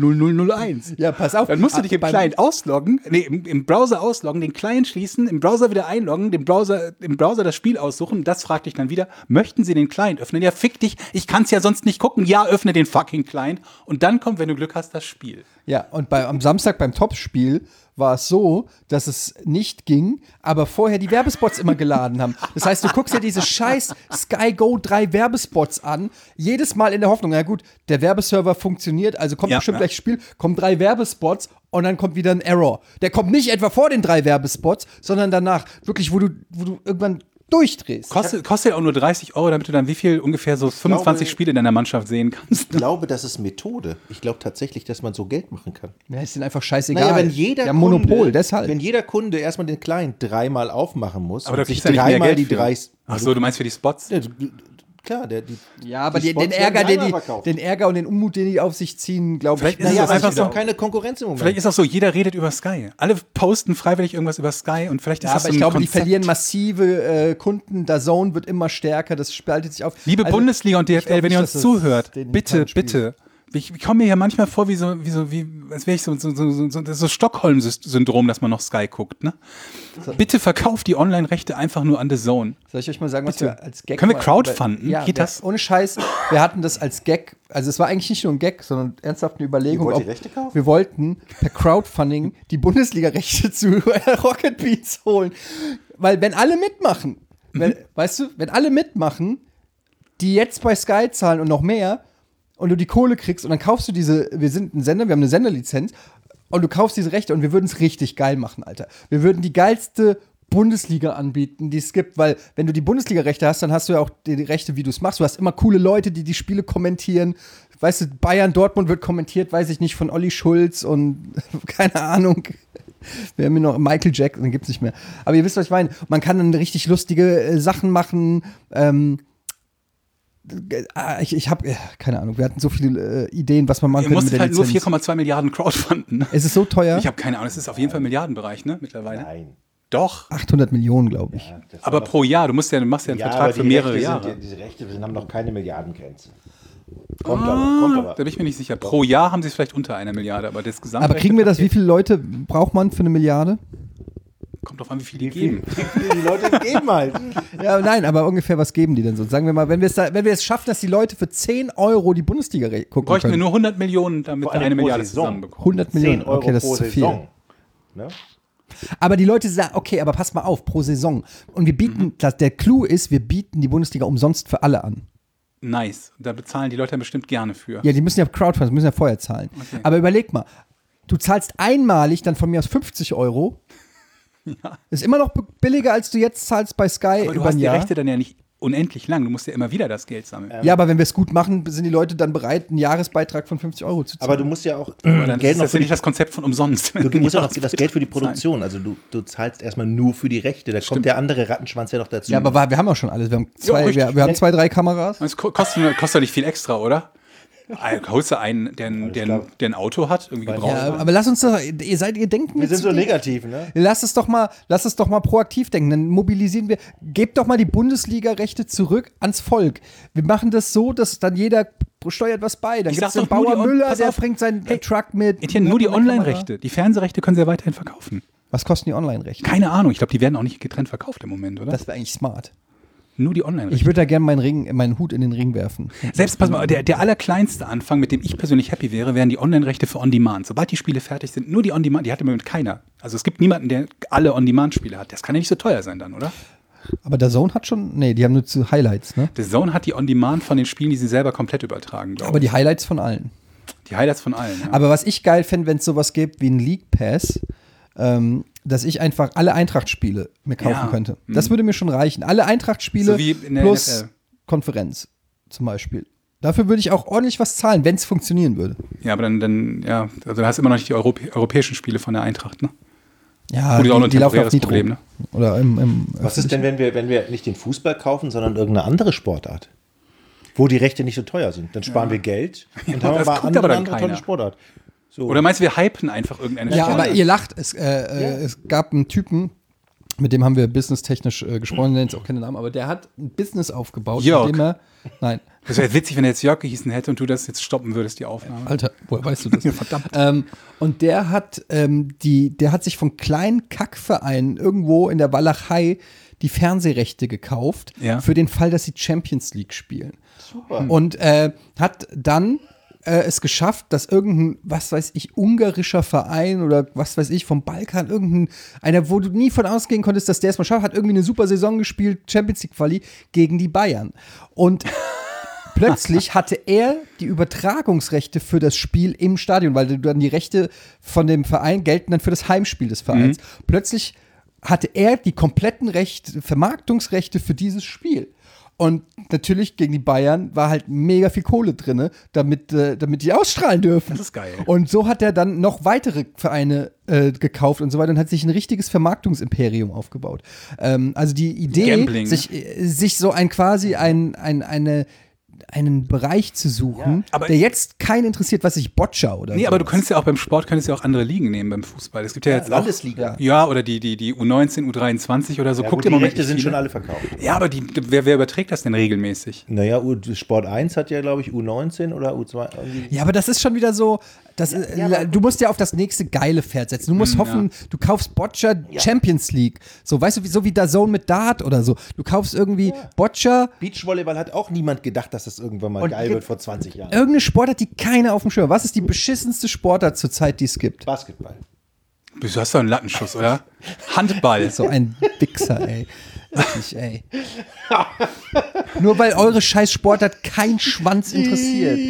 200001. Ja, pass auf. Dann musst du dich im Client ausloggen, im Browser ausloggen, den Client schließen, im Browser wieder einloggen, im Browser das Spiel aussuchen. Das fragt dich dann wieder, möchten Sie den Client öffnen? Ja, fick dich, ich kann es ja sonst nicht gucken. Ja, öffne den fucking Client. Und dann kommt, wenn du Glück hast, das Spiel. Ja, und am Samstag beim Topspiel war es so, dass es nicht ging, aber vorher die Werbespots immer geladen haben. Das heißt, du guckst dir diese scheiß Sky Go 3 Werbespots an, jedes Mal in der Hoffnung, na gut, der Werbeserver funktioniert, also kommt bestimmt gleich Spiel, kommen 3 Werbespots und dann kommt wieder ein Error. Der kommt nicht etwa vor den 3 Werbespots, sondern danach, wirklich, wo du irgendwann durchdrehst. Kostet auch nur 30 €, damit du dann ungefähr so 25 Spiele in deiner Mannschaft sehen kannst. Ich glaube, das ist Methode. Ich glaube tatsächlich, dass man so Geld machen kann. Ja, ist denen einfach scheißegal. Naja, wenn jeder ja, Monopol, Kunde, deshalb. Wenn jeder Kunde erstmal den Client 3-mal aufmachen muss Aber da und sich kriegst du ja nicht mehr 3-mal Geld die für. 30. Ach so, du meinst für die Spots? Klar, Ja, aber die den Spots Ärger, werden einmal verkauft. den Ärger und den Unmut, den die auf sich ziehen, glaube ich. Vielleicht ist Naja, es aber einfach es ist doch so. keine Konkurrenz im Moment. Vielleicht ist auch so, jeder redet über Sky. Alle posten freiwillig irgendwas über Sky und vielleicht ist Ja, das aber so ein ich glaube, die Konzept. verlieren massive Kunden. Der Zone wird immer stärker, das spaltet sich auf. Liebe Also, Bundesliga und ich DFL, glaub wenn ihr nicht, uns dass es zuhört, den bitte, kein Spiel- bitte. Ich komme mir hier manchmal vor, als wäre ich so Stockholm-Syndrom, dass man noch Sky guckt. Ne? Bitte verkauft die Online-Rechte einfach nur an The Zone. Soll ich euch mal sagen, was wir als Gag Können wir mal- crowdfunden? Ja, Geht das? Ohne Scheiß, wir hatten das als Gag, also es war eigentlich nicht nur ein Gag, sondern ernsthaft eine Überlegung. Ihr wollt die Rechte kaufen? Wir wollten per Crowdfunding die Bundesliga-Rechte zu Rocket Beans holen. Weil wenn alle mitmachen, wenn alle mitmachen, die jetzt bei Sky zahlen und noch mehr, und du die Kohle kriegst und dann kaufst du wir sind ein Sender, wir haben eine Senderlizenz und du kaufst diese Rechte und wir würden es richtig geil machen, Alter. Wir würden die geilste Bundesliga anbieten, die es gibt, weil wenn du die Bundesliga-Rechte hast, dann hast du ja auch die Rechte, wie du es machst. Du hast immer coole Leute, die Spiele kommentieren. Weißt du, Bayern-Dortmund wird kommentiert, weiß ich nicht, von Olli Schulz und keine Ahnung. Wir haben hier noch Michael Jackson, den gibt's nicht mehr. Aber ihr wisst, was ich meine. Man kann dann richtig lustige Sachen machen. Ich habe keine Ahnung, wir hatten so viele Ideen, was man machen Ihr könnte mit musstet der halt nur Lizenz. 4,2 Milliarden crowdfunden. Ne? Es ist so teuer. Ich habe keine Ahnung, es ist auf jeden Fall im Milliardenbereich, ne, mittlerweile. Nein. Doch, 800 Millionen, glaube ich. aber pro Jahr, du machst ja einen Vertrag für mehrere Jahre. Diese Rechte haben noch keine Milliardengrenze. Kommt aber. Da bin ich mir nicht sicher. Pro Jahr haben sie es vielleicht unter 1 Milliarde, aber das Gesamte. Aber kriegen wir das, wie viele Leute braucht man für 1 Milliarde? Kommt drauf an, wie viel die geben. Die Leute geben halt. Ja, nein, aber ungefähr, was geben die denn so? Sagen wir mal, wenn wir es schaffen, dass die Leute für 10 € die Bundesliga gucken Bräuchten wir können. nur 100 Millionen, damit Vor wir allem 1 pro Milliarde Saison. zusammenbekommen. 100 Millionen, 10 € okay, das ist pro zu viel. Saison. Ne? Aber die Leute sagen, okay, aber pass mal auf, pro Saison. Und wir bieten, der Clou ist, wir bieten die Bundesliga umsonst für alle an. Nice. Da bezahlen die Leute dann bestimmt gerne für. Ja, die müssen ja Crowdfunding, müssen ja vorher zahlen. Okay. Aber überleg mal, du zahlst einmalig dann von mir aus 50 €. Ja. Ist immer noch billiger, als du jetzt zahlst bei Sky Aber du über hast ein die Jahr. Rechte dann ja nicht unendlich lang. Du musst ja immer wieder das Geld sammeln. Ja, aber wenn wir es gut machen, sind die Leute dann bereit, einen Jahresbeitrag von 50 € zu zahlen. Aber du musst ja auch Dann Geld ist noch das für ja die, nicht das Konzept von umsonst. du musst ja noch das Geld für die Produktion. Also du zahlst erstmal nur für die Rechte. Da kommt der andere Rattenschwanz ja noch dazu. Ja, aber wir haben auch schon alles. Wir haben richtig. wir haben 2, 3 Kameras. Das kostet doch nicht viel extra, oder? Holst du einen, der ein Auto hat, irgendwie gebraucht? Ja, aber lass uns doch, ihr denkt wir mir sind zu so viel. negativ, ne? Lass es doch mal proaktiv denken. Dann mobilisieren wir, gebt doch mal die Bundesliga-Rechte zurück ans Volk. Wir machen das so, dass dann jeder steuert was bei. Dann Ich gibt es sag den doch nur Bauer die Müller, pass der auf. bringt seinen Hey, Truck mit. Etienne, nur die mit einer Kamera. Online-Rechte. Die Fernsehrechte können sie ja weiterhin verkaufen. Was kosten die Online-Rechte? Keine Ahnung, ich glaube, die werden auch nicht getrennt verkauft im Moment, oder? Das wäre eigentlich smart. Nur die Online-Rechte. Ich würde da gerne meinen Hut in den Ring werfen. Selbst, pass mal, der allerkleinste Anfang, mit dem ich persönlich happy wäre, wären die Online-Rechte für On-Demand. Sobald die Spiele fertig sind, nur die On-Demand, die hat im Moment keiner. Also es gibt niemanden, der alle On-Demand-Spiele hat. Das kann ja nicht so teuer sein dann, oder? Aber der Zone hat schon, nee, die haben nur zu Highlights, ne? Der Zone hat die On-Demand von den Spielen, die sie selber komplett übertragen, glaube ich. Aber die Highlights von allen. Die Highlights von allen, ja. Aber was ich geil fände, wenn es sowas gibt wie ein League Pass, dass ich einfach alle Eintracht-Spiele mir kaufen könnte. Das würde mir schon reichen. Alle Eintracht-Spiele So wie in der plus NFL. Konferenz zum Beispiel. Dafür würde ich auch ordentlich was zahlen, wenn es funktionieren würde. Ja, aber dann, also da hast du immer noch nicht die europäischen Spiele von der Eintracht, ne? Ja, Gut, ist auch nur ein die laufen auf temporäres Nitro. Problem, ne? Oder im Was ist denn, wenn wir nicht den Fußball kaufen, sondern irgendeine andere Sportart? Wo die Rechte nicht so teuer sind. Dann sparen wir Geld und haben das aber guckt aber dann andere keiner. tolle Sportart. So. Oder meinst du, wir hypen einfach irgendeine Ja, Sportart? aber ihr lacht. Es gab einen Typen, mit dem haben wir businesstechnisch gesprochen, nennt es auch keinen Namen, aber der hat ein Business aufgebaut, Jörg. mit dem er. Nein, Das wäre witzig, wenn er jetzt Jörg gehießen hätte und du das jetzt stoppen würdest, die Aufnahme. Alter, woher weißt du das? Verdammt. Und der hat sich von kleinen Kackvereinen irgendwo in der Walachei die Fernsehrechte gekauft, Ja. für den Fall, dass sie Champions League spielen. Super. Und hat dann es geschafft, dass irgendein, was weiß ich, ungarischer Verein oder was weiß ich, vom Balkan, einer, wo du nie von ausgehen konntest, dass der es mal schafft, hat irgendwie eine super Saison gespielt, Champions League Quali gegen die Bayern. Und plötzlich hatte er die Übertragungsrechte für das Spiel im Stadion, weil dann die Rechte von dem Verein gelten dann für das Heimspiel des Vereins. Plötzlich hatte er die kompletten Vermarktungsrechte für dieses Spiel. Und natürlich gegen die Bayern war halt mega viel Kohle drin, damit die ausstrahlen dürfen. Das ist geil. Und so hat er dann noch weitere Vereine gekauft und so weiter und hat sich ein richtiges Vermarktungsimperium aufgebaut. Also die Idee, Gambling, sich so einen Bereich zu suchen, aber- der jetzt keinen interessiert, was sich Boccia oder Nee, so. aber du könntest ja auch beim Sport auch andere Ligen nehmen beim Fußball. Es gibt ja jetzt Landesliga. auch, ja, oder die U19, U23 oder so. Ja, Guckt gut, die immer Rechte sind schon alle verkauft. Ja, aber wer überträgt das denn regelmäßig? Naja, Sport 1 hat ja, glaube ich, U19 oder U2. Irgendwie. Ja, aber das ist schon wieder so, du musst ja auf das nächste geile Pferd setzen. Du musst hoffen, du kaufst Boccia Champions League. So, weißt du, so wie DAZN mit Dart oder so. Du kaufst irgendwie Boccia, Beachvolleyball hat auch niemand gedacht, dass das irgendwann mal geil wird vor 20 Jahren. irgendeine Sportart, die keiner auf dem Schirm hat. Was ist die beschissenste Sportart zurzeit, die es gibt? Basketball. Du hast doch einen Lattenschuss, oder? Handball. So ein Wichser, ey. Wirklich, ey. Nur weil eure scheiß Sportart kein Schwanz interessiert.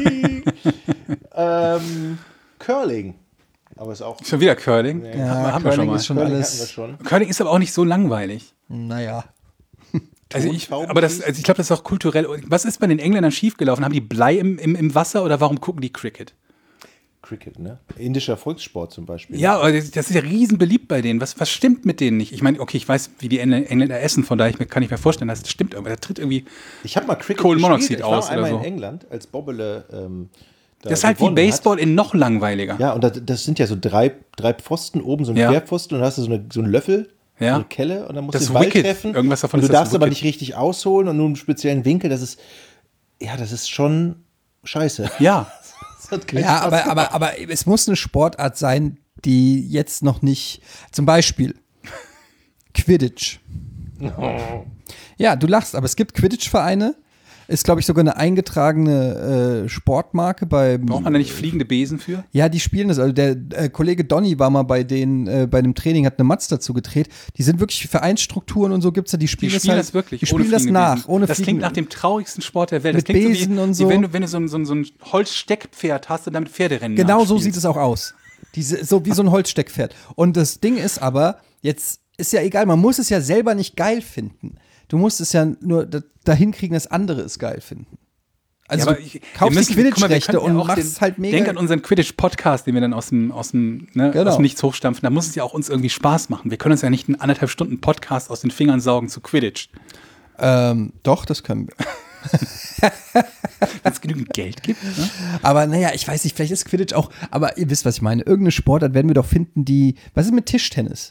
Curling. Aber ist auch. Schon wieder Curling. Ja, haben wir schon Curling mal. ist schon Curling hatten wir alles. schon. Curling ist aber auch nicht so langweilig. Naja. Also Tontauben- ich glaube, das ist auch kulturell. Was ist bei den Engländern schiefgelaufen? Haben die Blei im Wasser oder warum gucken die Cricket? Cricket, ne? Indischer Volkssport zum Beispiel. Ja, aber das ist ja riesen beliebt bei denen. Was stimmt mit denen nicht? Ich meine, okay, ich weiß, wie die Engländer essen, von daher kann ich mir vorstellen, das stimmt irgendwie. Da tritt irgendwie. Ich habe mal Cricket Kohlenmonoxid gespielt. Ich war aus einmal oder so. in England, als Bobbele da Das ist halt wie gewonnen Baseball hat. in noch langweiliger. Ja, und das sind ja so drei Pfosten oben, so ein Ja. Querpfosten und da hast du so einen Löffel, Ja. so eine Kelle und dann musst Das du ist den Ball wicked. treffen. Irgendwas davon und du ist das darfst aber wicked. nicht richtig ausholen und nur einen speziellen Winkel. Das ist schon scheiße. Ja. Das hat keinen Ja, Spaß gemacht. aber es muss eine Sportart sein, die jetzt noch nicht. Zum Beispiel Quidditch. Ja, du lachst, aber es gibt Quidditch-Vereine. Ist, glaube ich, sogar eine eingetragene Sportmarke bei. Braucht man da nicht fliegende Besen für? Ja, die spielen das. Also der Kollege Donny war mal bei denen bei einem Training, hat eine Matz dazu gedreht. Die sind wirklich Vereinsstrukturen und so gibt's da. Die spielen, Die spielen das wirklich. Die spielen das fliegende nach. Besen. Ohne das klingt nach dem traurigsten Sport der Welt. Mit Das klingt Besen so wie, und so. wie wenn du so ein Holzsteckpferd hast und damit Pferderennen Genau so nachspielst. sieht es auch aus. So wie so ein Holzsteckpferd. Und das Ding ist aber, jetzt ist ja egal, man muss es ja selber nicht geil finden. Du musst es ja nur dahin kriegen, dass andere es geil finden. Also Ja, du wir kaufst müssen- die guck mal, wir Quidditch-Rechte könnten ja und auch machst den- es halt mega. Denk an unseren Quidditch-Podcast, den wir dann aus dem Genau. Nichts hochstampfen. Da muss es ja auch uns irgendwie Spaß machen. Wir können uns ja nicht einen 1,5 Stunden Podcast aus den Fingern saugen zu Quidditch. Doch, das können wir. Wenn es genügend Geld gibt. Ne? Aber naja, ich weiß nicht, vielleicht ist Quidditch auch, aber ihr wisst, was ich meine. Irgendeine Sportart werden wir doch finden, die, was ist mit Tischtennis?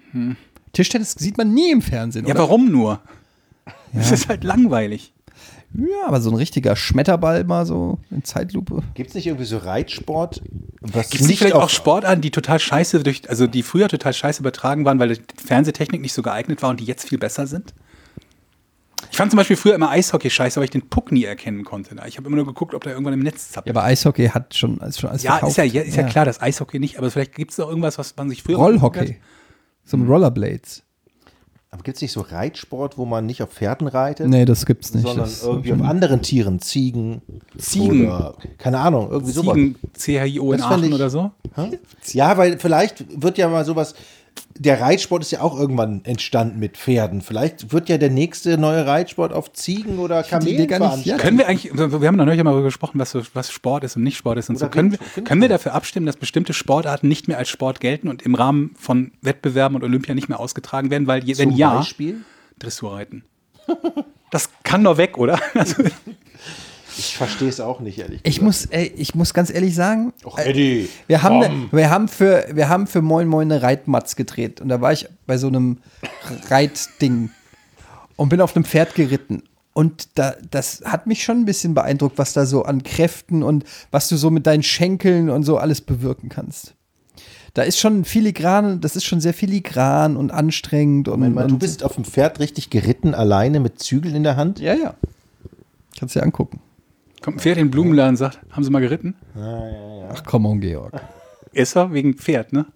Tischtennis sieht man nie im Fernsehen, Ja, oder? warum nur? Es ist halt langweilig. Ja, aber so ein richtiger Schmetterball mal so in Zeitlupe. Gibt es nicht irgendwie so Reitsport? Was Gibt es nicht vielleicht auch Sportarten, die total scheiße die früher total scheiße übertragen waren, weil die Fernsehtechnik nicht so geeignet war und die jetzt viel besser sind? Ich fand zum Beispiel früher immer Eishockey scheiße, weil ich den Puck nie erkennen konnte. Ich habe immer nur geguckt, ob der irgendwann im Netz zappelt. Ja, aber Eishockey hat schon alles Ja, verkauft. ist ja klar, das Eishockey nicht, aber vielleicht gibt es noch irgendwas, was man sich früher Rollhockey. So mit Rollerblades. Aber gibt es nicht so Reitsport, wo man nicht auf Pferden reitet? Nee, das gibt's nicht. Sondern Das irgendwie auf anderen Tieren, Ziegen. Oder, keine Ahnung, irgendwie sowas. Ziegen, CHIO in Das fand Aachen ich- oder so? Ja, weil vielleicht wird ja mal sowas. Der Reitsport ist ja auch irgendwann entstanden mit Pferden. Vielleicht wird ja der nächste neue Reitsport auf Ziegen oder die Kamelen Idee gar nicht- veranstaltet. Können wir eigentlich, wir haben noch neulich mal darüber gesprochen, was Sport ist und nicht Sport ist und so. Oder Können Wind- wir dafür abstimmen, dass bestimmte Sportarten nicht mehr als Sport gelten und im Rahmen von Wettbewerben und Olympia nicht mehr ausgetragen werden? Weil, wenn Zum ja, Beispiel? Dressurreiten. Das kann doch weg, oder? Also, Ich verstehe es auch nicht, ehrlich Ich muss ganz ehrlich sagen, Och, Eddie. wir haben für Moin Moin eine Reitmatz gedreht und da war ich bei so einem Reitding und bin auf einem Pferd geritten. Und das hat mich schon ein bisschen beeindruckt, was da so an Kräften und was du so mit deinen Schenkeln und so alles bewirken kannst. Da ist schon das ist schon sehr filigran und anstrengend. Moment mal, und du bist auf dem Pferd richtig geritten, alleine mit Zügeln in der Hand? Ja, ja. Kannst dir angucken. kommt ein Pferd in den Blumenladen und sagt, haben Sie mal geritten? Ach, komm on, Georg. Ist er? Wegen Pferd, ne?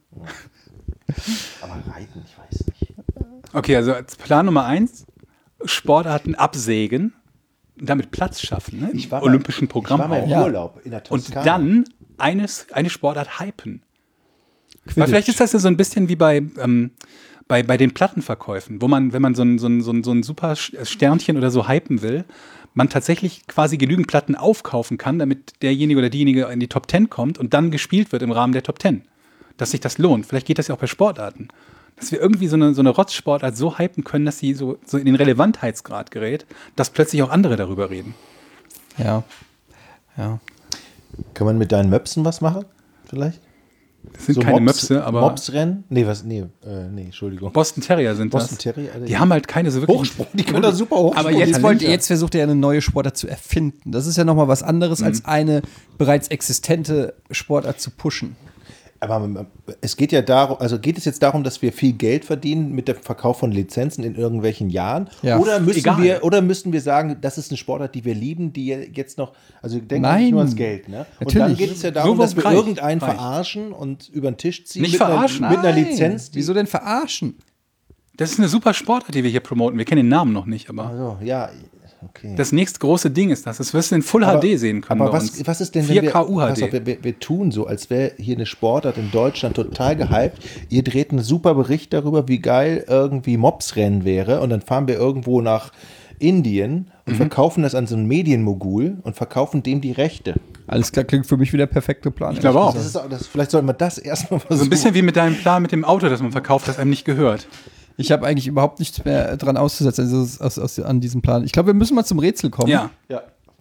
Aber reiten, ich weiß nicht. Okay, also als Plan Nummer 1, Sportarten absägen, damit Platz schaffen, ne? Im olympischen Programm Ich war mal im auch. Urlaub in der Toskana. Und dann eine Sportart hypen. Weil vielleicht ist das ja so ein bisschen wie bei den Plattenverkäufen, wo man, wenn man so ein super Sternchen oder so hypen will, man tatsächlich quasi genügend Platten aufkaufen kann, damit derjenige oder diejenige in die Top 10 kommt und dann gespielt wird im Rahmen der Top 10. Dass sich das lohnt. Vielleicht geht das ja auch bei Sportarten. Dass wir irgendwie so eine Rotzsportart so hypen können, dass sie so in den Relevantheitsgrad gerät, dass plötzlich auch andere darüber reden. Ja. Ja. Kann man mit deinen Möpsen was machen? Vielleicht? Das sind keine Möpse, aber Mopsrennen? Nee, Entschuldigung. Boston Terrier sind Boston das. Terrier, Alter. Die haben halt keine so wirklich... Hochsprung, die können da super hochspringen. Aber jetzt versucht er eine neue Sportart zu erfinden. Das ist ja nochmal was anderes, als eine bereits existente Sportart zu pushen. Aber es geht ja darum, also geht es jetzt darum, dass wir viel Geld verdienen mit dem Verkauf von Lizenzen in irgendwelchen Jahren? Ja. Oder Egal. müssen wir sagen, das ist eine Sportart, die wir lieben, die jetzt noch, also denken Nein. nicht nur ans Geld, ne? Und Natürlich. dann geht es ja darum, Nur dass wir Preis. irgendeinen Preis. verarschen und über den Tisch ziehen. Nicht mit verarschen. mit einer Nein. Lizenz. Wieso denn verarschen? Das ist eine super Sportart, die wir hier promoten. Wir kennen den Namen noch nicht, aber Also, ja, okay. das nächste große Ding ist das. Das wirst du in Full HD sehen können Aber bei was, uns. was ist denn, 4K pass auf, UHD. wir tun so, als wäre hier eine Sportart in Deutschland total gehypt. Ihr dreht einen super Bericht darüber, wie geil irgendwie Mopsrennen wäre. Und dann fahren wir irgendwo nach Indien und verkaufen das an so einen Medienmogul und verkaufen dem die Rechte. Alles klar, klingt für mich wie der perfekte Plan. Ich glaube auch. Vielleicht sollten wir das erstmal versuchen. So ein bisschen wie mit deinem Plan mit dem Auto, das man verkauft, das einem nicht gehört. Ich habe eigentlich überhaupt nichts mehr dran auszusetzen an diesem Plan. Ich glaube, wir müssen mal zum Rätsel kommen. Ja. Ja.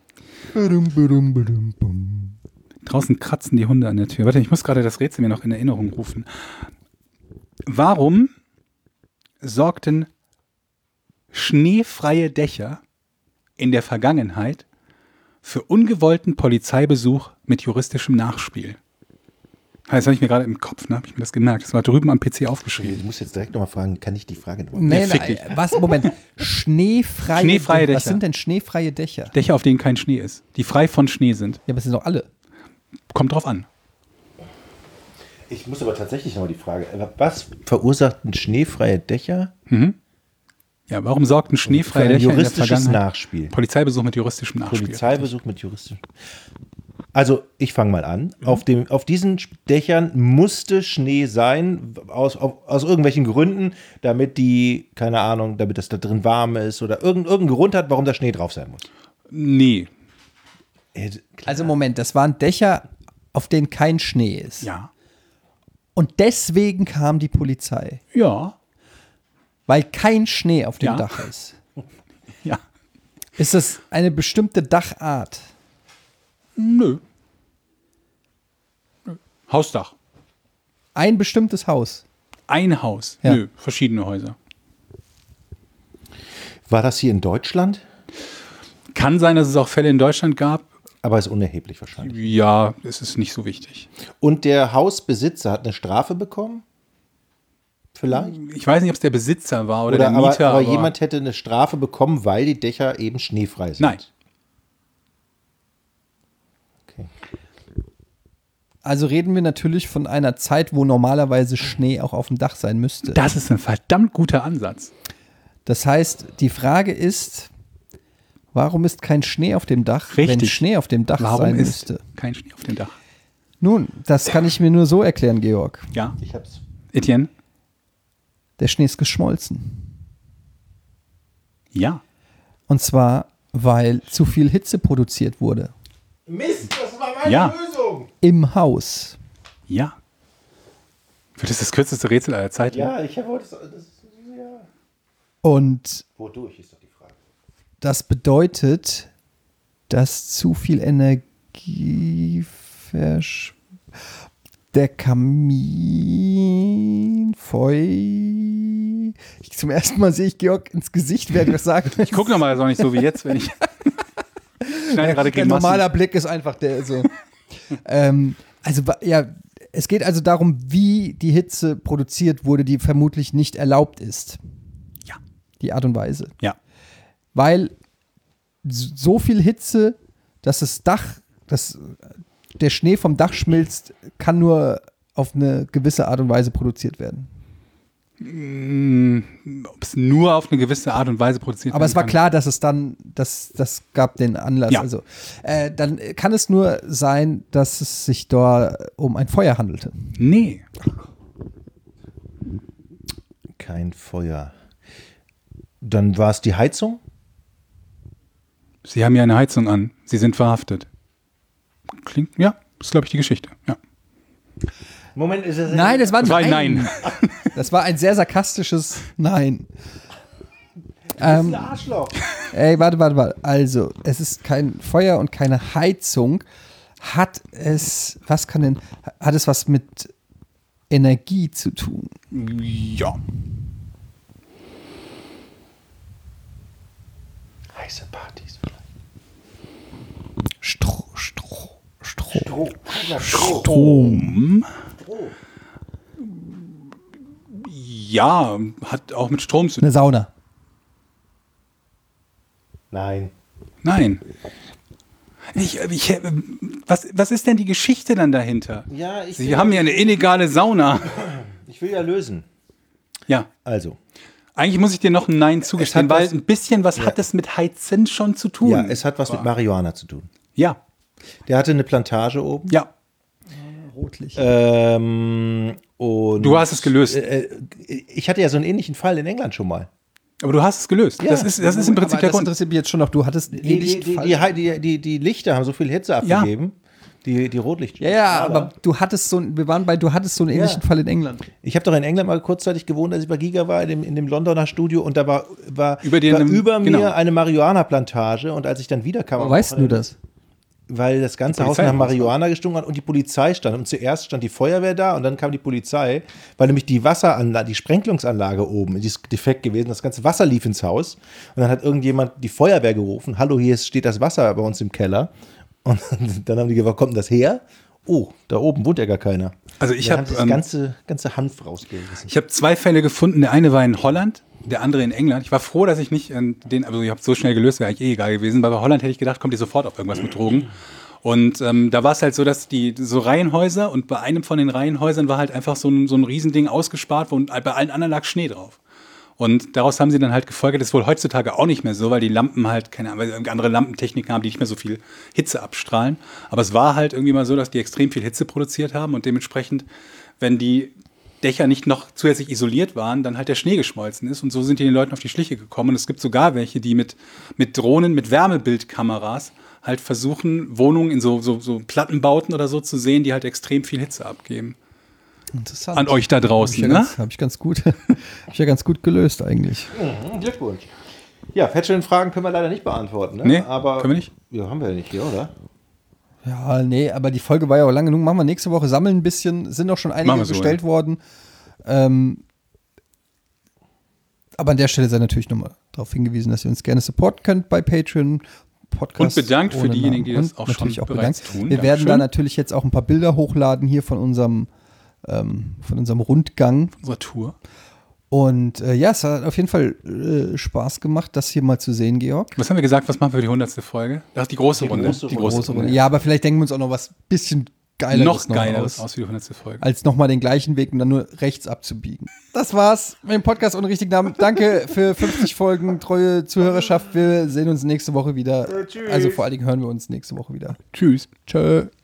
Draußen kratzen die Hunde an der Tür. Warte, ich muss gerade das Rätsel mir noch in Erinnerung rufen. Warum sorgten schneefreie Dächer in der Vergangenheit für ungewollten Polizeibesuch mit juristischem Nachspiel? Das habe ich mir gerade im Kopf, ne? Habe ich mir das gemerkt. Das war drüben am PC aufgeschrieben. Ich muss jetzt direkt nochmal fragen, kann ich die Frage nochmal? Nee, fick dich. was? Moment. Schneefreie Dächer. Was sind denn schneefreie Dächer? Dächer, auf denen kein Schnee ist, die frei von Schnee sind. Ja, aber es sind doch alle. Kommt drauf an. Ich muss aber tatsächlich nochmal die Frage, was verursachten schneefreie Dächer? Ja, warum sorgten schneefreie Für ein Dächer in der juristisches Vergangenheit? Nachspiel. Polizeibesuch mit juristischem Nachspiel. Polizeibesuch mit juristischem. Also, ich fange mal an. Auf diesen Dächern musste Schnee sein, aus irgendwelchen Gründen, damit damit das da drin warm ist oder irgendeinen Grund hat, warum da Schnee drauf sein muss. Nee. Also Moment, das waren Dächer, auf denen kein Schnee ist. Ja. Und deswegen kam die Polizei. Ja. Weil kein Schnee auf dem Ja. Dach ist. Ja. Ist das eine bestimmte Dachart? Nö. Hausdach. Ein bestimmtes Haus? Ein Haus. Ja. Nö. Verschiedene Häuser. War das hier in Deutschland? kann sein, dass es auch Fälle in Deutschland gab. Aber ist unerheblich wahrscheinlich. Ja, es ist nicht so wichtig. Und der Hausbesitzer hat eine Strafe bekommen? Vielleicht? Ich weiß nicht, ob es der Besitzer war oder der Mieter. Aber jemand hätte eine Strafe bekommen, weil die Dächer eben schneefrei sind. Nein. Okay. Also reden wir natürlich von einer Zeit, wo normalerweise Schnee auch auf dem Dach sein müsste. Das ist ein verdammt guter Ansatz. Das heißt, die Frage ist, warum ist kein Schnee auf dem Dach, wenn Richtig. Schnee auf dem Dach Warum sein ist müsste? kein Schnee auf dem Dach? Nun, das kann ich mir nur so erklären, Georg. Ja. Ich hab's. Etienne? Der Schnee ist geschmolzen. Ja. Und zwar, weil zu viel Hitze produziert wurde. Mist, das war meine Ja. Lösung. Im Haus. Ja. Wird das kürzeste Rätsel aller Zeiten? Ja, ich wollte es. Ja. Und Wodurch ist doch die Frage. das bedeutet, dass zu viel Energie der Kamin zum ersten Mal sehe ich Georg ins Gesicht, während ich was sage. Ich gucke nochmal, das ist auch nicht so wie jetzt, wenn ich schneide gerade Der Grimassen. normaler Blick ist einfach der so. Ja, es geht also darum, wie die Hitze produziert wurde, die vermutlich nicht erlaubt ist. Ja. Die Art und Weise. Ja. Weil so viel Hitze, dass der Schnee vom Dach schmilzt, kann nur auf eine gewisse Art und Weise produziert werden. Ob es nur auf eine gewisse Art und Weise produziert Aber werden es war kann. klar, dass es dann, das gab den Anlass. Ja. Also, dann kann es nur sein, dass es sich dort um ein Feuer handelte. Nee. Kein Feuer. Dann war es die Heizung? Sie haben ja eine Heizung an. Sie sind verhaftet. Klingt, ja, ist glaube ich die Geschichte. Ja. Moment, ist es. Nein, das war Das war ein Nein. Nein. Das war ein sehr sarkastisches Nein. ein Arschloch. Ey, warte. Also, es ist kein Feuer und keine Heizung. Hat es was mit Energie zu tun? Ja. Heiße Partys. Strom. Ja, hat auch mit Strom zu tun. Eine Sauna. Nein. Nein. Was ist denn die Geschichte dann dahinter? Ja, Sie haben ja eine illegale Sauna. Ich will ja lösen. Ja. Also. Eigentlich muss ich dir noch ein Nein zugestehen, hat weil was- ein bisschen was hat es mit Heizen schon zu tun. Ja, es hat was mit Marihuana zu tun. Ja. Der hatte eine Plantage oben. Ja. Rotlicht. Und Du hast es gelöst. Ich hatte ja so einen ähnlichen Fall in England schon mal. Aber du hast es gelöst. Ja. Das ist im Prinzip Aber der das Grund. interessiert mich jetzt schon noch. Du hattest einen ähnlichen Fall. Die Lichter haben so viel Hitze abgegeben. Die Rotlicht. Ja, aber du hattest so einen ähnlichen Fall in England. Ich habe doch in England mal kurzzeitig gewohnt, als ich bei Giga war, in dem Londoner Studio, und da war Über über mir genau. eine Marihuana-Plantage, und als ich dann wiederkam, Wo weißt du das? weil das ganze Die Haus Polizei nach Marihuana gestunken hat und die Polizei stand. Und zuerst stand die Feuerwehr da und dann kam die Polizei, weil nämlich die Sprenkelungsanlage oben, die ist defekt gewesen, das ganze Wasser lief ins Haus. Und dann hat irgendjemand die Feuerwehr gerufen: Hallo, hier steht das Wasser bei uns im Keller. Und dann haben die gefragt: Kommt denn das her? Oh, da oben wohnt ja gar keiner. Also ich Dann habe haben das ganze Hanf rausgerissen. Ich habe 2 Fälle gefunden. Der eine war in Holland, der andere in England. Ich war froh, dass ich nicht also ich habe so schnell gelöst, wäre eigentlich egal gewesen. Weil bei Holland hätte ich gedacht, kommt ihr sofort auf irgendwas mit Drogen. Und da war es halt so, dass so Reihenhäuser, und bei einem von den Reihenhäusern war halt einfach so ein Riesending ausgespart, und bei allen anderen lag Schnee drauf. Und daraus haben sie dann halt gefolgert, das ist wohl heutzutage auch nicht mehr so, weil die Lampen halt, keine Ahnung, weil andere Lampentechniken haben, die nicht mehr so viel Hitze abstrahlen. Aber es war halt irgendwie mal so, dass die extrem viel Hitze produziert haben, und dementsprechend, wenn die Dächer nicht noch zusätzlich isoliert waren, dann halt der Schnee geschmolzen ist, und so sind die den Leuten auf die Schliche gekommen. Und es gibt sogar welche, die mit Drohnen, mit Wärmebildkameras halt versuchen, Wohnungen in so Plattenbauten oder so zu sehen, die halt extrem viel Hitze abgeben. Interessant. An euch da draußen, ne? Habe ich ganz gut gelöst eigentlich. Glückwunsch. Ja, Fetchel-Fragen können wir leider nicht beantworten. Ne? Nee, aber können wir nicht? Ja, haben wir ja nicht hier, oder? Ja, nee, aber die Folge war ja auch lang genug. Machen wir nächste Woche, sammeln ein bisschen. Sind auch schon einige Machen wir so, bestellt worden. Aber an der Stelle sei natürlich nochmal darauf hingewiesen, dass ihr uns gerne supporten könnt bei Patreon. Podcast. Und bedankt für ohne diejenigen, die Namen. das auch Und natürlich schon auch bereits bedankt. tun. Wir werden da Dankeschön. natürlich jetzt auch ein paar Bilder hochladen hier von unserem Rundgang. Unsere Tour. Und es hat auf jeden Fall Spaß gemacht, das hier mal zu sehen, Georg. Was haben wir gesagt, was machen wir für die 100. Folge? Das ist die große Runde. Die große Runde. Ja, aber vielleicht denken wir uns auch noch was bisschen Geileres Noch geileres aus, aus wie die 100. Folge. als nochmal den gleichen Weg und dann nur rechts abzubiegen. Das war's mit dem Podcast ohne richtigen Namen. Danke für 50 Folgen, treue Zuhörerschaft. Wir sehen uns nächste Woche wieder. Also vor allen Dingen hören wir uns nächste Woche wieder. Tschüss. Tschö.